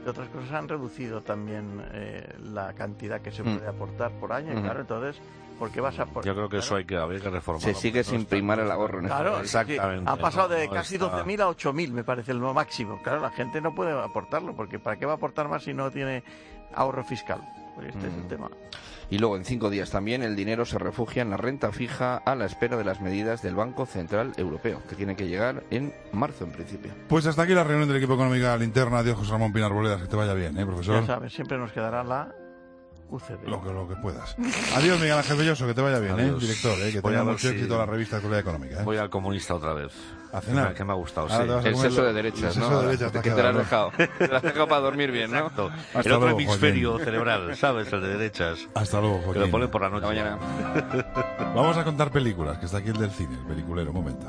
entre otras cosas, han reducido también la cantidad que se puede aportar por año. Y claro, entonces, ¿por qué vas a aportar? Yo creo que eso habría que reformarlo. Se sigue sin primar el ahorro. Claro, exactamente. Ha pasado de No casi está... 12.000 a 8.000, me parece, el máximo. Claro, la gente no puede aportarlo, porque ¿para qué va a aportar más si no tiene ahorro fiscal? Pues este es el tema. Y luego, en 5 días también, el dinero se refugia en la renta fija a la espera de las medidas del Banco Central Europeo, que tiene que llegar en marzo, en principio. Pues hasta aquí la reunión del equipo económico de la Linterna. Adiós, José Ramón Pinar Boledas, que te vaya bien, profesor. Ya sabes, siempre nos quedará la UCD. Lo que puedas. Adiós, Miguel Ángel Belloso, que te vaya bien, director, que tenga mucho éxito la revista de Actualidad Económica. Voy al comunista otra vez. A cenar. Que me ha gustado, El seso de derechas, ¿no? El seso de derechas, que te lo has dejado. Te lo has dejado para dormir bien, ¿no? Exacto. Hasta el otro luego, hemisferio Joaquín. cerebral, ¿sabes? El de derechas. Hasta luego, Joaquín. Que lo ponen por la noche. Hasta mañana. Vamos a contar películas, que está aquí el del cine, el peliculero, un momento.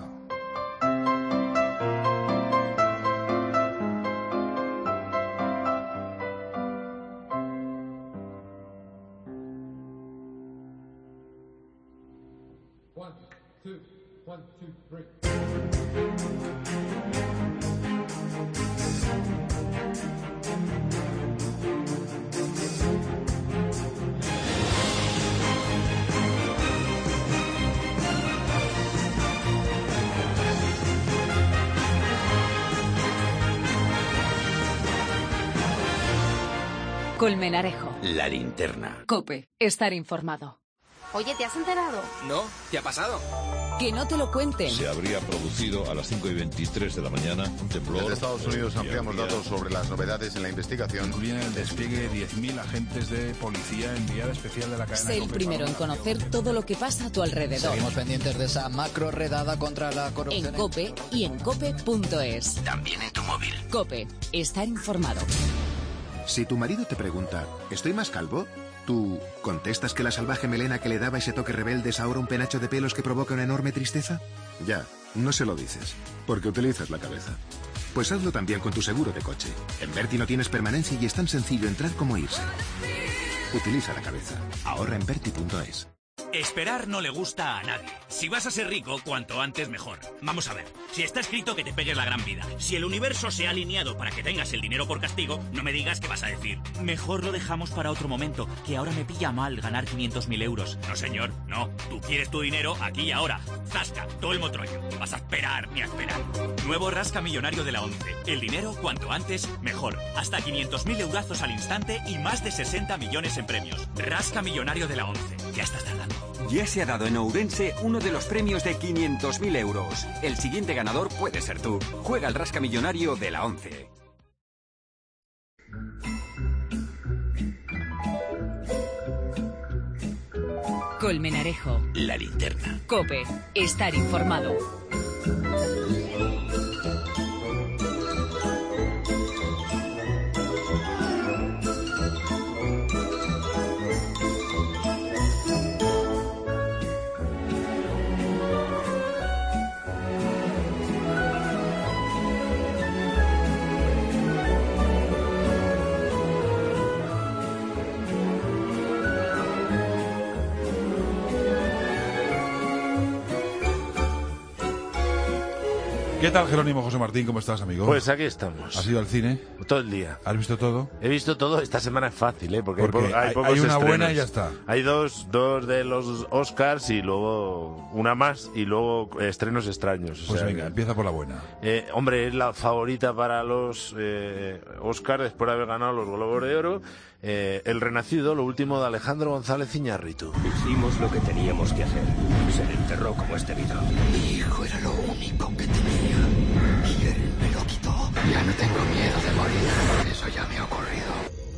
Colmenarejo. La linterna. COPE. Estar informado. Oye, ¿te has enterado? No, ¿qué ha pasado? Que no te lo cuenten. Se habría producido a las 5:23 de la mañana un temblor. Desde Estados Unidos ampliamos datos sobre las novedades en la investigación. Incluyen el despliegue de 10.000 agentes de policía enviada especial de la cadena. Sé el primero en conocer todo lo que pasa a tu alrededor. Seguimos pendientes de esa macro redada contra la corrupción. En COPE y en COPE.es. También en tu móvil. COPE. Estar informado. Si tu marido te pregunta, ¿estoy más calvo? ¿Tú contestas que la salvaje melena que le daba ese toque rebelde es ahora un penacho de pelos que provoca una enorme tristeza? Ya, no se lo dices, porque utilizas la cabeza. Pues hazlo también con tu seguro de coche. En Berti no tienes permanencia y es tan sencillo entrar como irse. Utiliza la cabeza. Ahorra en Berti.es. Esperar no le gusta a nadie. Si vas a ser rico, cuanto antes mejor. Vamos a ver, si está escrito que te pegues la gran vida, si el universo se ha alineado para que tengas el dinero por castigo, no me digas que vas a decir, mejor lo dejamos para otro momento, que ahora me pilla mal ganar 500.000 euros. No, señor, no. Tú quieres tu dinero aquí y ahora. Zasca, todo el motrollo. Vas a esperar ni a esperar. Nuevo Rasca Millonario de la 11. El dinero cuanto antes mejor. Hasta 500.000 eurazos al instante y más de 60 millones en premios. Rasca Millonario de la 11. Ya estás tardando. Ya se ha dado en Ourense uno de los premios de 500.000 euros. El siguiente ganador puede ser tú. Juega al Rasca Millonario de la 11. Colmenarejo. La linterna. COPE. Estar informado. ¿Qué tal, Jerónimo José Martín? ¿Cómo estás, amigo? Pues aquí estamos. ¿Has ido al cine? Todo el día. ¿Has visto todo? He visto todo. Esta semana es fácil, ¿eh? Porque hay pocos hay una estrenos. buena y ya está. Hay dos de los Oscars y luego una más y luego estrenos extraños. Pues venga, empieza por la buena. Hombre, es la favorita para los Oscars después de haber ganado los Globos de Oro. El Renacido, lo último de Alejandro González Iñárritu. Hicimos lo que teníamos que hacer. Se le enterró como es debido. Mi hijo era lo único que tenía. Y él me lo quitó. Ya no tengo miedo de morir. Eso ya me ha ocurrido.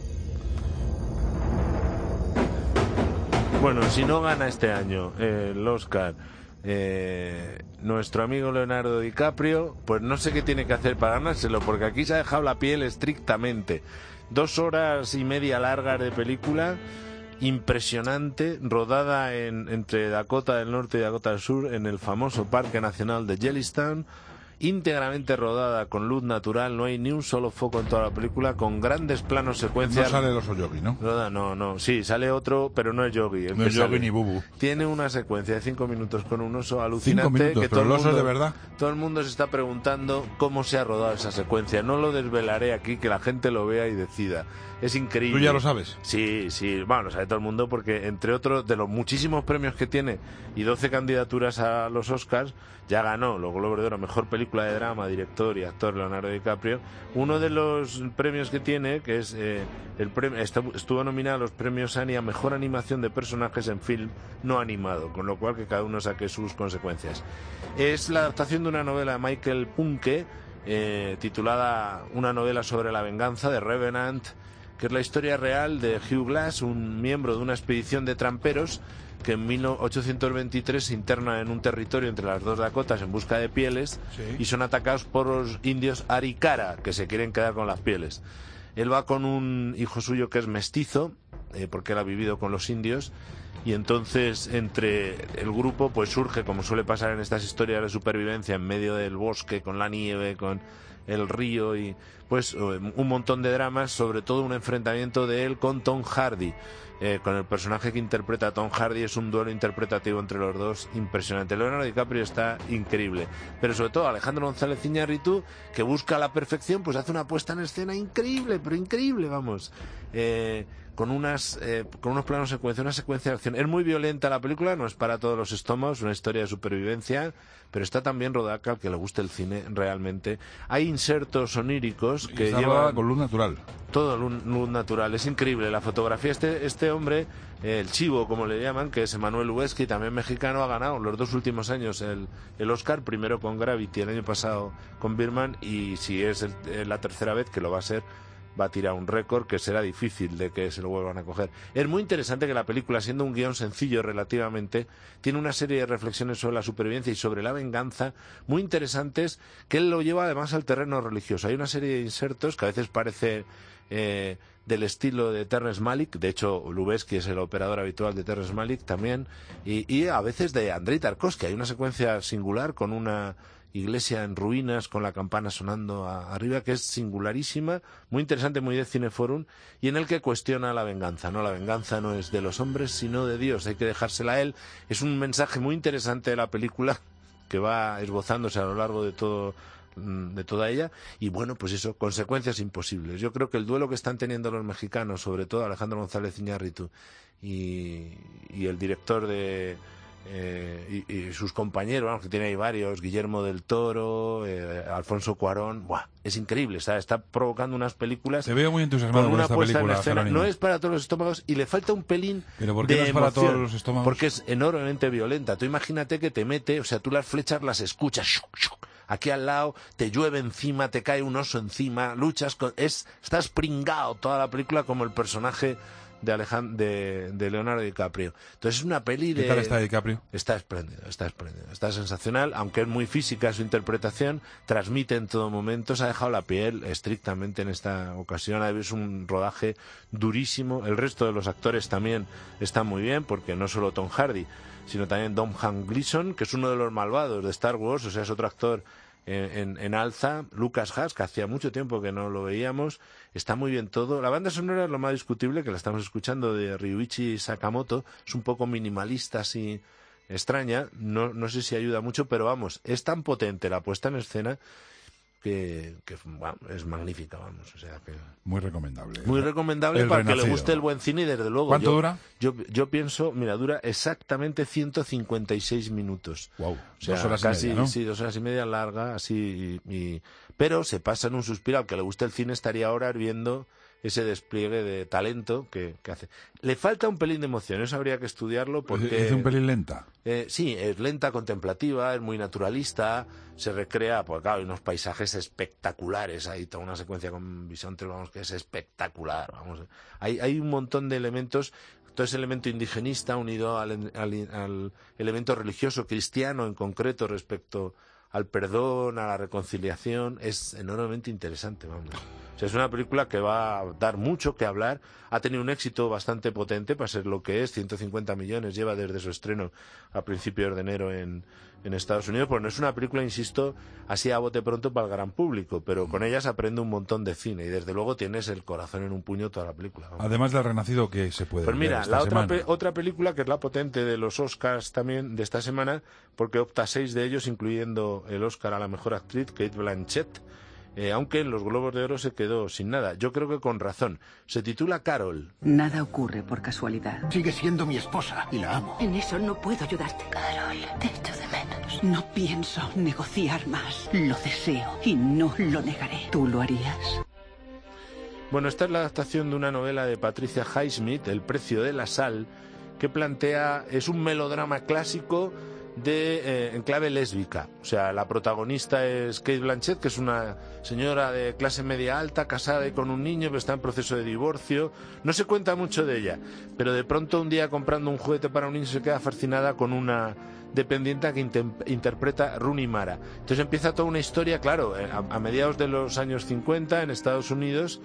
Bueno, si no gana este año el Oscar nuestro amigo Leonardo DiCaprio, pues no sé qué tiene que hacer para ganárselo, porque aquí se ha dejado la piel estrictamente. 2 horas y media largas de película, impresionante, rodada entre Dakota del Norte y Dakota del Sur, en el famoso Parque Nacional de Yellowstone, íntegramente rodada con luz natural, no hay ni un solo foco en toda la película, con grandes planos secuencias. No sale el oso Yogi, ¿no? No, sí, sale otro, pero no es Yogi. No es Yogi ni Bubu. Tiene una secuencia de 5 minutos con un oso alucinante. 5 minutos, que pero todo el oso es de verdad. Todo el mundo se está preguntando cómo se ha rodado esa secuencia. No lo desvelaré aquí, que la gente lo vea y decida. Es increíble. ¿Tú ya lo sabes? Sí, bueno, lo sabe todo el mundo porque, entre otros, de los muchísimos premios que tiene y 12 candidaturas a los Oscars, ya ganó los Globos de Oro, mejor película de drama, director y actor Leonardo DiCaprio. Uno de los premios que tiene, que es el premio, estuvo nominado a los premios Annie a mejor animación de personajes en film no animado, con lo cual que cada uno saque sus consecuencias. Es la adaptación de una novela de Michael Punke, titulada Una novela sobre la venganza, de Revenant, que es la historia real de Hugh Glass, un miembro de una expedición de tramperos que en 1823 se interna en un territorio entre las dos Dakotas en busca de pieles, y son atacados por los indios Arikara, que se quieren quedar con las pieles. Él va con un hijo suyo que es mestizo, porque él ha vivido con los indios, y entonces entre el grupo pues surge, como suele pasar en estas historias de supervivencia, en medio del bosque, con la nieve, con el río, y pues un montón de dramas, sobre todo un enfrentamiento de él con Tom Hardy, con el personaje que interpreta a Tom Hardy. Es un duelo interpretativo entre los dos impresionante. Leonardo DiCaprio está increíble, pero sobre todo Alejandro González Iñárritu, que busca la perfección, pues hace una puesta en escena increíble, pero increíble, vamos, con unos planos secuencia, una secuencia de acción. Es muy violenta la película, no es para todos los estómagos, una historia de supervivencia, pero está tan bien rodada que al que le guste el cine realmente. Hay insertos oníricos que llevan con luz natural. Todo luz natural, es increíble la fotografía. Este hombre, el Chivo, como le llaman, que es Emmanuel Lubezki, también mexicano, ha ganado los 2 últimos años el Oscar, primero con Gravity, el año pasado con Birdman, y si es la tercera vez, que lo va a ser, va a tirar un récord que será difícil de que se lo vuelvan a coger. Es muy interesante que la película, siendo un guión sencillo relativamente, tiene una serie de reflexiones sobre la supervivencia y sobre la venganza muy interesantes, que él lo lleva además al terreno religioso. Hay una serie de insertos que a veces parece del estilo de Terrence Malick, de hecho Lubezki es el operador habitual de Terrence Malick también, y a veces de Andrei Tarkovsky. Hay una secuencia singular con una iglesia en ruinas con la campana sonando arriba, que es singularísima, muy interesante, muy de Cineforum, y en el que cuestiona la venganza. No, la venganza no es de los hombres, sino de Dios, hay que dejársela a él. Es un mensaje muy interesante de la película que va esbozándose a lo largo de toda ella, y bueno, pues eso, consecuencias imposibles. Yo creo que el duelo que están teniendo los mexicanos, sobre todo Alejandro González Iñárritu y el director de y sus compañeros, vamos, que tiene ahí varios, Guillermo del Toro, Alfonso Cuarón, ¡buah! Es increíble, está provocando unas películas. Te veo muy entusiasmado con esta película, no es para todos los estómagos y le falta un pelín. ¿Pero por qué no es para todos los estómagos? Porque es enormemente violenta. Tú imagínate que te mete, o sea, tú las flechas las escuchas, aquí al lado, te llueve encima, te cae un oso encima, luchas estás pringado toda la película como el personaje de Leonardo DiCaprio. Entonces es una peli de... ¿Qué tal está DiCaprio? Está espléndido, está sensacional, aunque es muy física su interpretación, transmite en todo momento, se ha dejado la piel estrictamente en esta ocasión. Es un rodaje durísimo. El resto de los actores también están muy bien, porque no solo Tom Hardy, sino también Domhnall Gleeson, que es uno de los malvados de Star Wars, o sea, es otro actor en alza. Lucas Haas, que hacía mucho tiempo que no lo veíamos, está muy bien todo. La banda sonora es lo más discutible, que la estamos escuchando, de Ryuichi Sakamoto, es un poco minimalista, así extraña, no sé si ayuda mucho, pero vamos, es tan potente la puesta en escena que bueno, es magnífica, vamos, o sea que... Muy recomendable. Muy recomendable para que le guste el buen cine, y desde luego... ¿Cuánto dura? Yo pienso, mira, dura exactamente 156 minutos. Wow, o sea, 2 horas casi, y media, ¿no? Sí, 2 horas y media larga, así, pero se pasa en un suspiro. Al que le guste el cine estaría ahora viendo ese despliegue de talento que hace. Le falta un pelín de emoción, eso habría que estudiarlo, porque... ¿Es un pelín lenta? Sí, es lenta, contemplativa, es muy naturalista, se recrea, pues claro, hay unos paisajes espectaculares, hay toda una secuencia con bisontes, vamos, que es espectacular, vamos. Hay un montón de elementos, todo ese elemento indigenista unido al elemento religioso cristiano en concreto respecto al perdón, a la reconciliación, es enormemente interesante, vamos. O sea, es una película que va a dar mucho que hablar. Ha tenido un éxito bastante potente para ser lo que es. 150 millones lleva desde su estreno a principios de enero en Estados Unidos. Pues no es una película, insisto, así a bote pronto para el gran público, pero con ella se aprende un montón de cine y desde luego tienes el corazón en un puño toda la película. Además del Renacido, que se puede pues mira, ver la esta otra película que es la potente de los Oscars también de esta semana, porque opta 6 de ellos, incluyendo el Oscar a la mejor actriz, Cate Blanchett, aunque en los Globos de Oro se quedó sin nada. Yo creo que con razón. Se titula Carol. Nada ocurre por casualidad. Sigue siendo mi esposa y la amo. En eso no puedo ayudarte. Carol, te echo de menos. No pienso negociar más. Lo deseo y no lo negaré. ¿Tú lo harías? Bueno, esta es la adaptación de una novela de Patricia Highsmith, El precio de la sal, que es un melodrama clásico en clave lésbica. O sea, la protagonista es Cate Blanchett, que es una señora de clase media alta, casada y con un niño que está en proceso de divorcio. No se cuenta mucho de ella, pero de pronto un día comprando un juguete para un niño se queda fascinada con una dependiente que interpreta Rooney Mara. Entonces empieza toda una historia, claro, a mediados de los años 50 en Estados Unidos,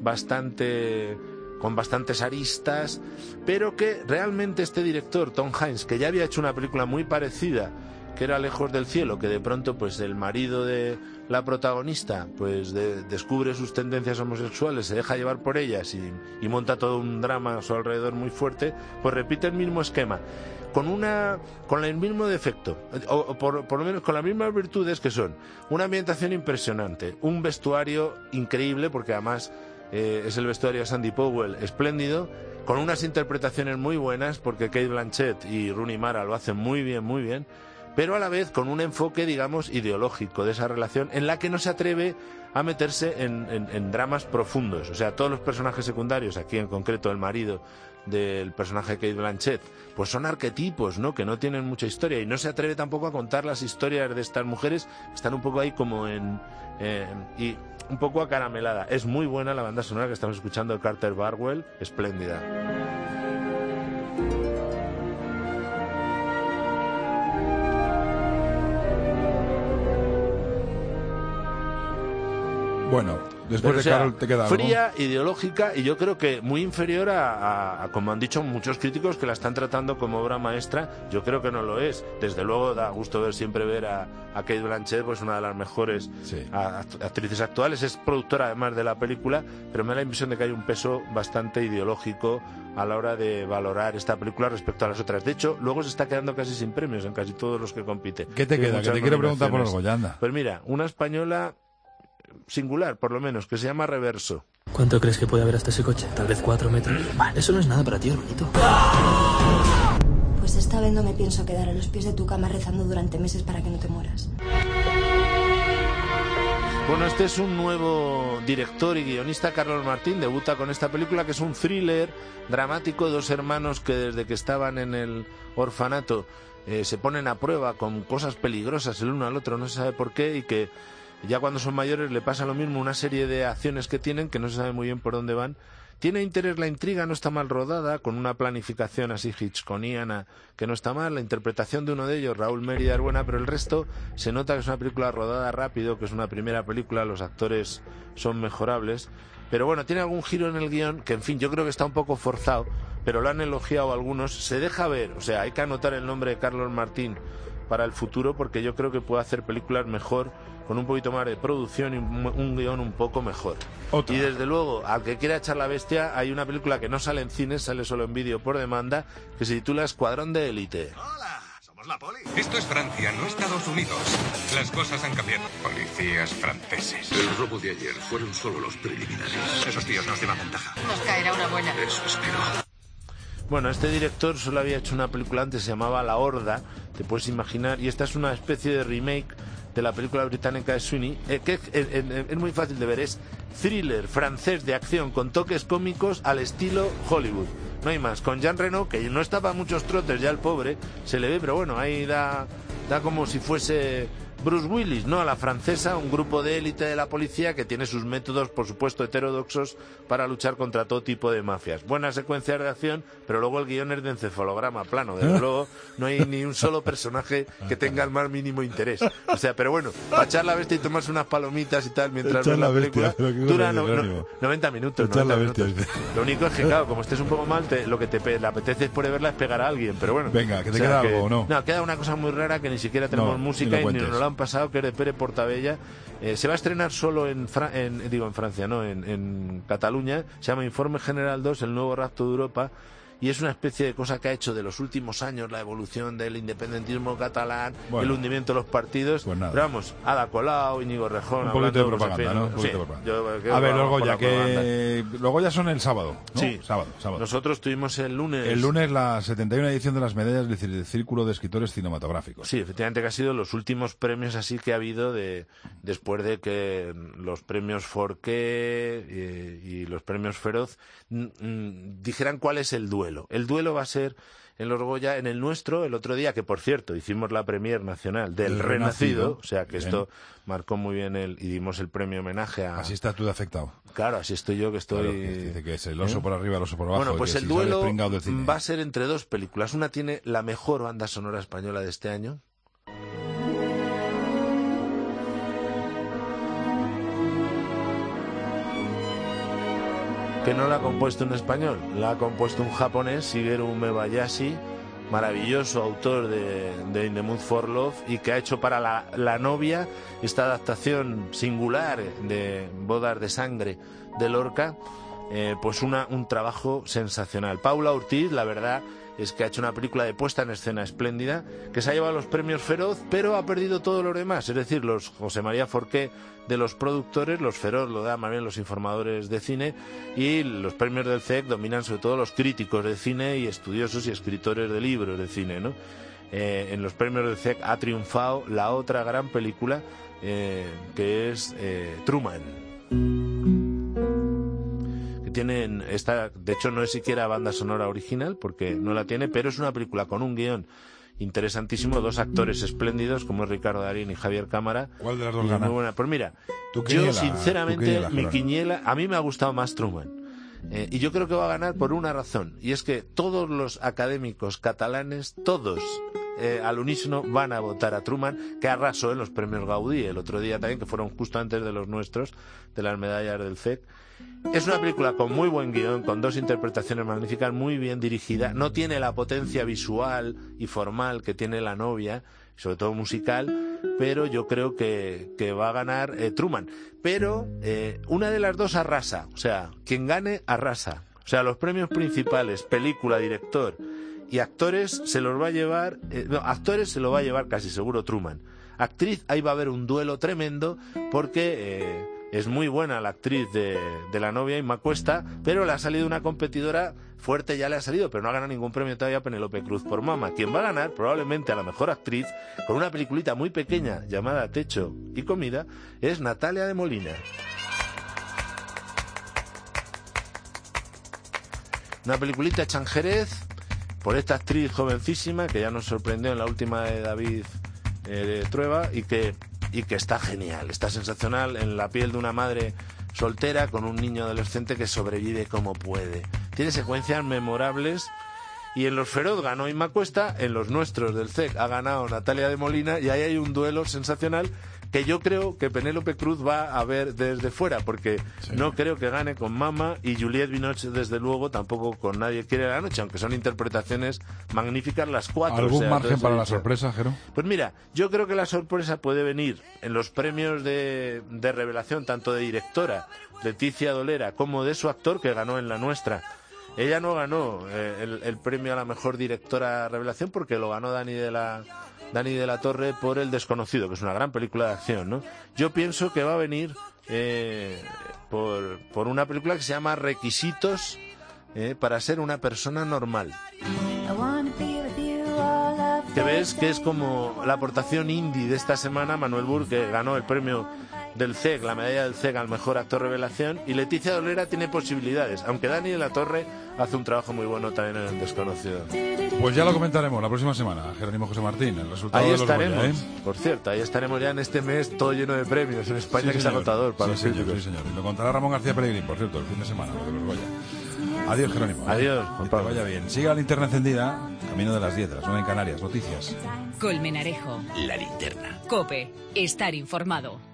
con bastantes aristas, pero que realmente este director, Tom Hanks, que ya había hecho una película muy parecida, que era Lejos del cielo, que de pronto pues el marido de la protagonista pues descubre sus tendencias homosexuales, se deja llevar por ellas y monta todo un drama a su alrededor muy fuerte, pues repite el mismo esquema, con el mismo defecto, o por lo menos con las mismas virtudes, que son una ambientación impresionante, un vestuario increíble, porque además es el vestuario de Sandy Powell espléndido, con unas interpretaciones muy buenas, porque Cate Blanchett y Rooney Mara lo hacen muy bien, pero a la vez con un enfoque, digamos, ideológico de esa relación, en la que no se atreve a meterse en dramas profundos. O sea, todos los personajes secundarios, aquí en concreto el marido del personaje de Cate Blanchett, pues son arquetipos, ¿no?, que no tienen mucha historia, y no se atreve tampoco a contar las historias de estas mujeres, que están un poco ahí como y un poco acaramelada. Es muy buena la banda sonora que estamos escuchando de Carter Barwell, espléndida. Bueno, después de Carol te queda algo. Fría, ideológica, y yo creo que muy inferior a como han dicho muchos críticos, que la están tratando como obra maestra. Yo creo que no lo es. Desde luego da gusto siempre ver a Cate Blanchett, pues una de las mejores actrices actuales. Es productora además de la película, pero me da la impresión de que hay un peso bastante ideológico a la hora de valorar esta película respecto a las otras. De hecho, luego se está quedando casi sin premios en casi todos los que compite. ¿Qué te queda? Que te quiero preguntar por algo, ya anda. Pues mira, una española singular, por lo menos, que se llama Reverso. ¿Cuánto crees que puede haber hasta ese coche? Tal vez 4 metros. Eso no es nada para ti, hermanito. Pues esta vez no me pienso quedar a los pies de tu cama rezando durante meses para que no te mueras. Bueno, este es un nuevo director y guionista, Carlos Martín, debuta con esta película, que es un thriller dramático, 2 hermanos que desde que estaban en el orfanato se ponen a prueba con cosas peligrosas el uno al otro, no se sabe por qué, y que ya cuando son mayores le pasa lo mismo, una serie de acciones que tienen que no se sabe muy bien por dónde van. Tiene interés la intriga, no está mal rodada, con una planificación así hitchcockiana que no está mal. La interpretación de uno de ellos, Raúl Mérida, es buena, pero el resto se nota que es una película rodada rápido, que es una primera película, los actores son mejorables. Pero bueno, tiene algún giro en el guión que, en fin, yo creo que está un poco forzado, pero lo han elogiado algunos. Se deja ver, o sea, hay que anotar el nombre de Carlos Martín para el futuro, porque yo creo que puede hacer películas mejor, con un poquito más de producción y un guión un poco mejor. Otra. Y desde luego, al que quiera echar la bestia, hay una película que no sale en cines, sale solo en vídeo por demanda, que se titula Escuadrón de Élite. ¡Hola! Somos la poli. Esto es Francia, no Estados Unidos. Las cosas han cambiado. Policías franceses. El robo de ayer fueron solo los preliminares. Esos tíos nos llevan ventaja. Nos caerá una buena. Eso espero. Bueno, este director solo había hecho una película antes, se llamaba La Horda, te puedes imaginar, y esta es una especie de remake de la película británica de Sweeney, que es muy fácil de ver, es thriller francés de acción con toques cómicos al estilo Hollywood. No hay más, con Jean Reno, que no está para muchos trotes ya el pobre, se le ve, pero bueno, ahí da como si fuese Bruce Willis, no, a la francesa, un grupo de élite de la policía que tiene sus métodos, por supuesto, heterodoxos para luchar contra todo tipo de mafias. Buenas secuencias de acción, pero luego el guión es de encefalograma plano. Desde luego no hay ni un solo personaje que tenga el más mínimo interés. O sea, pero bueno, para echar la bestia y tomarse unas palomitas y tal mientras ves la película, dura 90 minutos. Lo único es que, claro, como estés un poco mal, lo que te apetece es por verla es pegar a alguien, pero bueno. Venga, que te queda algo o no. No, queda una cosa muy rara que ni siquiera tenemos música y ni nos lo han pasado, que es de Pere Portabella. Se va a estrenar solo en Francia, no, en Cataluña. Se llama Informe General 2, el nuevo rapto de Europa. Y es una especie de cosa que ha hecho de los últimos años la evolución del independentismo catalán, el hundimiento de los partidos. Pues nada. Pero vamos, Ada Colau, Íñigo Rejón, un poquito de propaganda, ¿no? A ver, luego ya son el sábado, ¿no? Sí, sábado. Nosotros tuvimos el lunes. El lunes la 71 edición de las medallas del Círculo de Escritores Cinematográficos. Sí, efectivamente, que ha sido los últimos premios así que ha habido después de que los premios Forqué y los premios Feroz dijeran cuál es el duelo. El duelo va a ser en los Goya, en el nuestro, el otro día, que por cierto hicimos la premier nacional del Renacido, o sea que esto marcó muy bien y dimos el premio homenaje a... Así está tú de afectado. Claro, así estoy yo, que estoy... Claro, que dice que es el oso por arriba, el oso por abajo. Bueno, pues el duelo va a ser entre dos películas. Una tiene la mejor banda sonora española de este año. Que no la ha compuesto un español, la ha compuesto un japonés, Shigeru Mebayashi, maravilloso autor de In the Mood for Love, y que ha hecho para la novia esta adaptación singular de Bodas de Sangre de Lorca, pues un trabajo sensacional. Paula Ortiz, la verdad es que ha hecho una película de puesta en escena espléndida, que se ha llevado los premios Feroz, pero ha perdido todo lo demás, es decir, los José María Forqué de los productores, los Feroz lo dan más bien los informadores de cine, y los premios del CEC dominan sobre todo los críticos de cine y estudiosos y escritores de libros de cine, ¿no? En los premios del CEC ha triunfado la otra gran película, que es Truman. De hecho no es siquiera banda sonora original porque no la tiene, pero es una película con un guión interesantísimo, dos actores espléndidos como es Ricardo Darín y Javier Cámara. ¿Cuál de las dos gana? Muy buena. Pues mira, yo sinceramente mi quiniela, a mí me ha gustado más Truman. Y yo creo que va a ganar por una razón, y es que todos los académicos catalanes, todos al unísono van a votar a Truman, que arrasó en los premios Gaudí el otro día también, que fueron justo antes de los nuestros, de las medallas del CEC. Es una película con muy buen guión, con dos interpretaciones magníficas, muy bien dirigida. No tiene la potencia visual y formal que tiene La novia, sobre todo musical, pero yo creo que va a ganar Truman. Pero una de las dos arrasa, o sea, quien gane arrasa. O sea, los premios principales, película, director y actores se los va a llevar... actores se lo va a llevar casi seguro Truman. Actriz, ahí va a haber un duelo tremendo porque... es muy buena la actriz de La novia, Inma Cuesta, pero le ha salido una competidora fuerte, ya le ha salido, pero no ha ganado ningún premio todavía, Penélope Cruz por Mama. Quien va a ganar probablemente a la mejor actriz, con una peliculita muy pequeña llamada Techo y Comida, es Natalia de Molina. Una peliculita hecha en Jerez por esta actriz jovencísima que ya nos sorprendió en la última de David Trueba y que está genial, está sensacional, en la piel de una madre soltera con un niño adolescente que sobrevive como puede. Tiene secuencias memorables y en los Feroz ganó Inma Cuesta, en los nuestros del CEC ha ganado Natalia de Molina y ahí hay un duelo sensacional que yo creo que Penélope Cruz va a ver desde fuera, porque no creo que gane con Mama, y Juliette Binoche desde luego tampoco con Nadie quiere la noche, aunque son interpretaciones magníficas las cuatro. ¿Algún margen para la sorpresa, Jero? Pues mira, yo creo que la sorpresa puede venir en los premios de revelación, tanto de directora Leticia Dolera como de su actor, que ganó en la nuestra. Ella no ganó el premio a la mejor directora revelación porque lo ganó Dani de la Torre por El desconocido, que es una gran película de acción, ¿no? Yo pienso que va a venir por una película que se llama Requisitos para ser una persona normal. Que ves que es como la aportación indie de esta semana, Manuel Burr, que ganó el premio del CEG, la medalla del CEG al mejor actor revelación, y Leticia Dolera tiene posibilidades, aunque Dani de la Torre hace un trabajo muy bueno también en El Desconocido. Pues ya lo comentaremos la próxima semana, Jerónimo José Martín, el resultado Ahí de los estaremos, Goya, por cierto, ahí estaremos ya en este mes todo lleno de premios en España, que es agotador para los críticos. Sí, señor. Y lo contará Ramón García Pellegrín, por cierto, el fin de semana, lo de los Goya. Adiós, Jerónimo. Adiós, Juan Pablo. Que vaya bien. Siga la linterna encendida, camino de las 10, de las 9 en Canarias. Noticias. Colmenarejo. La linterna. COPE. Estar informado.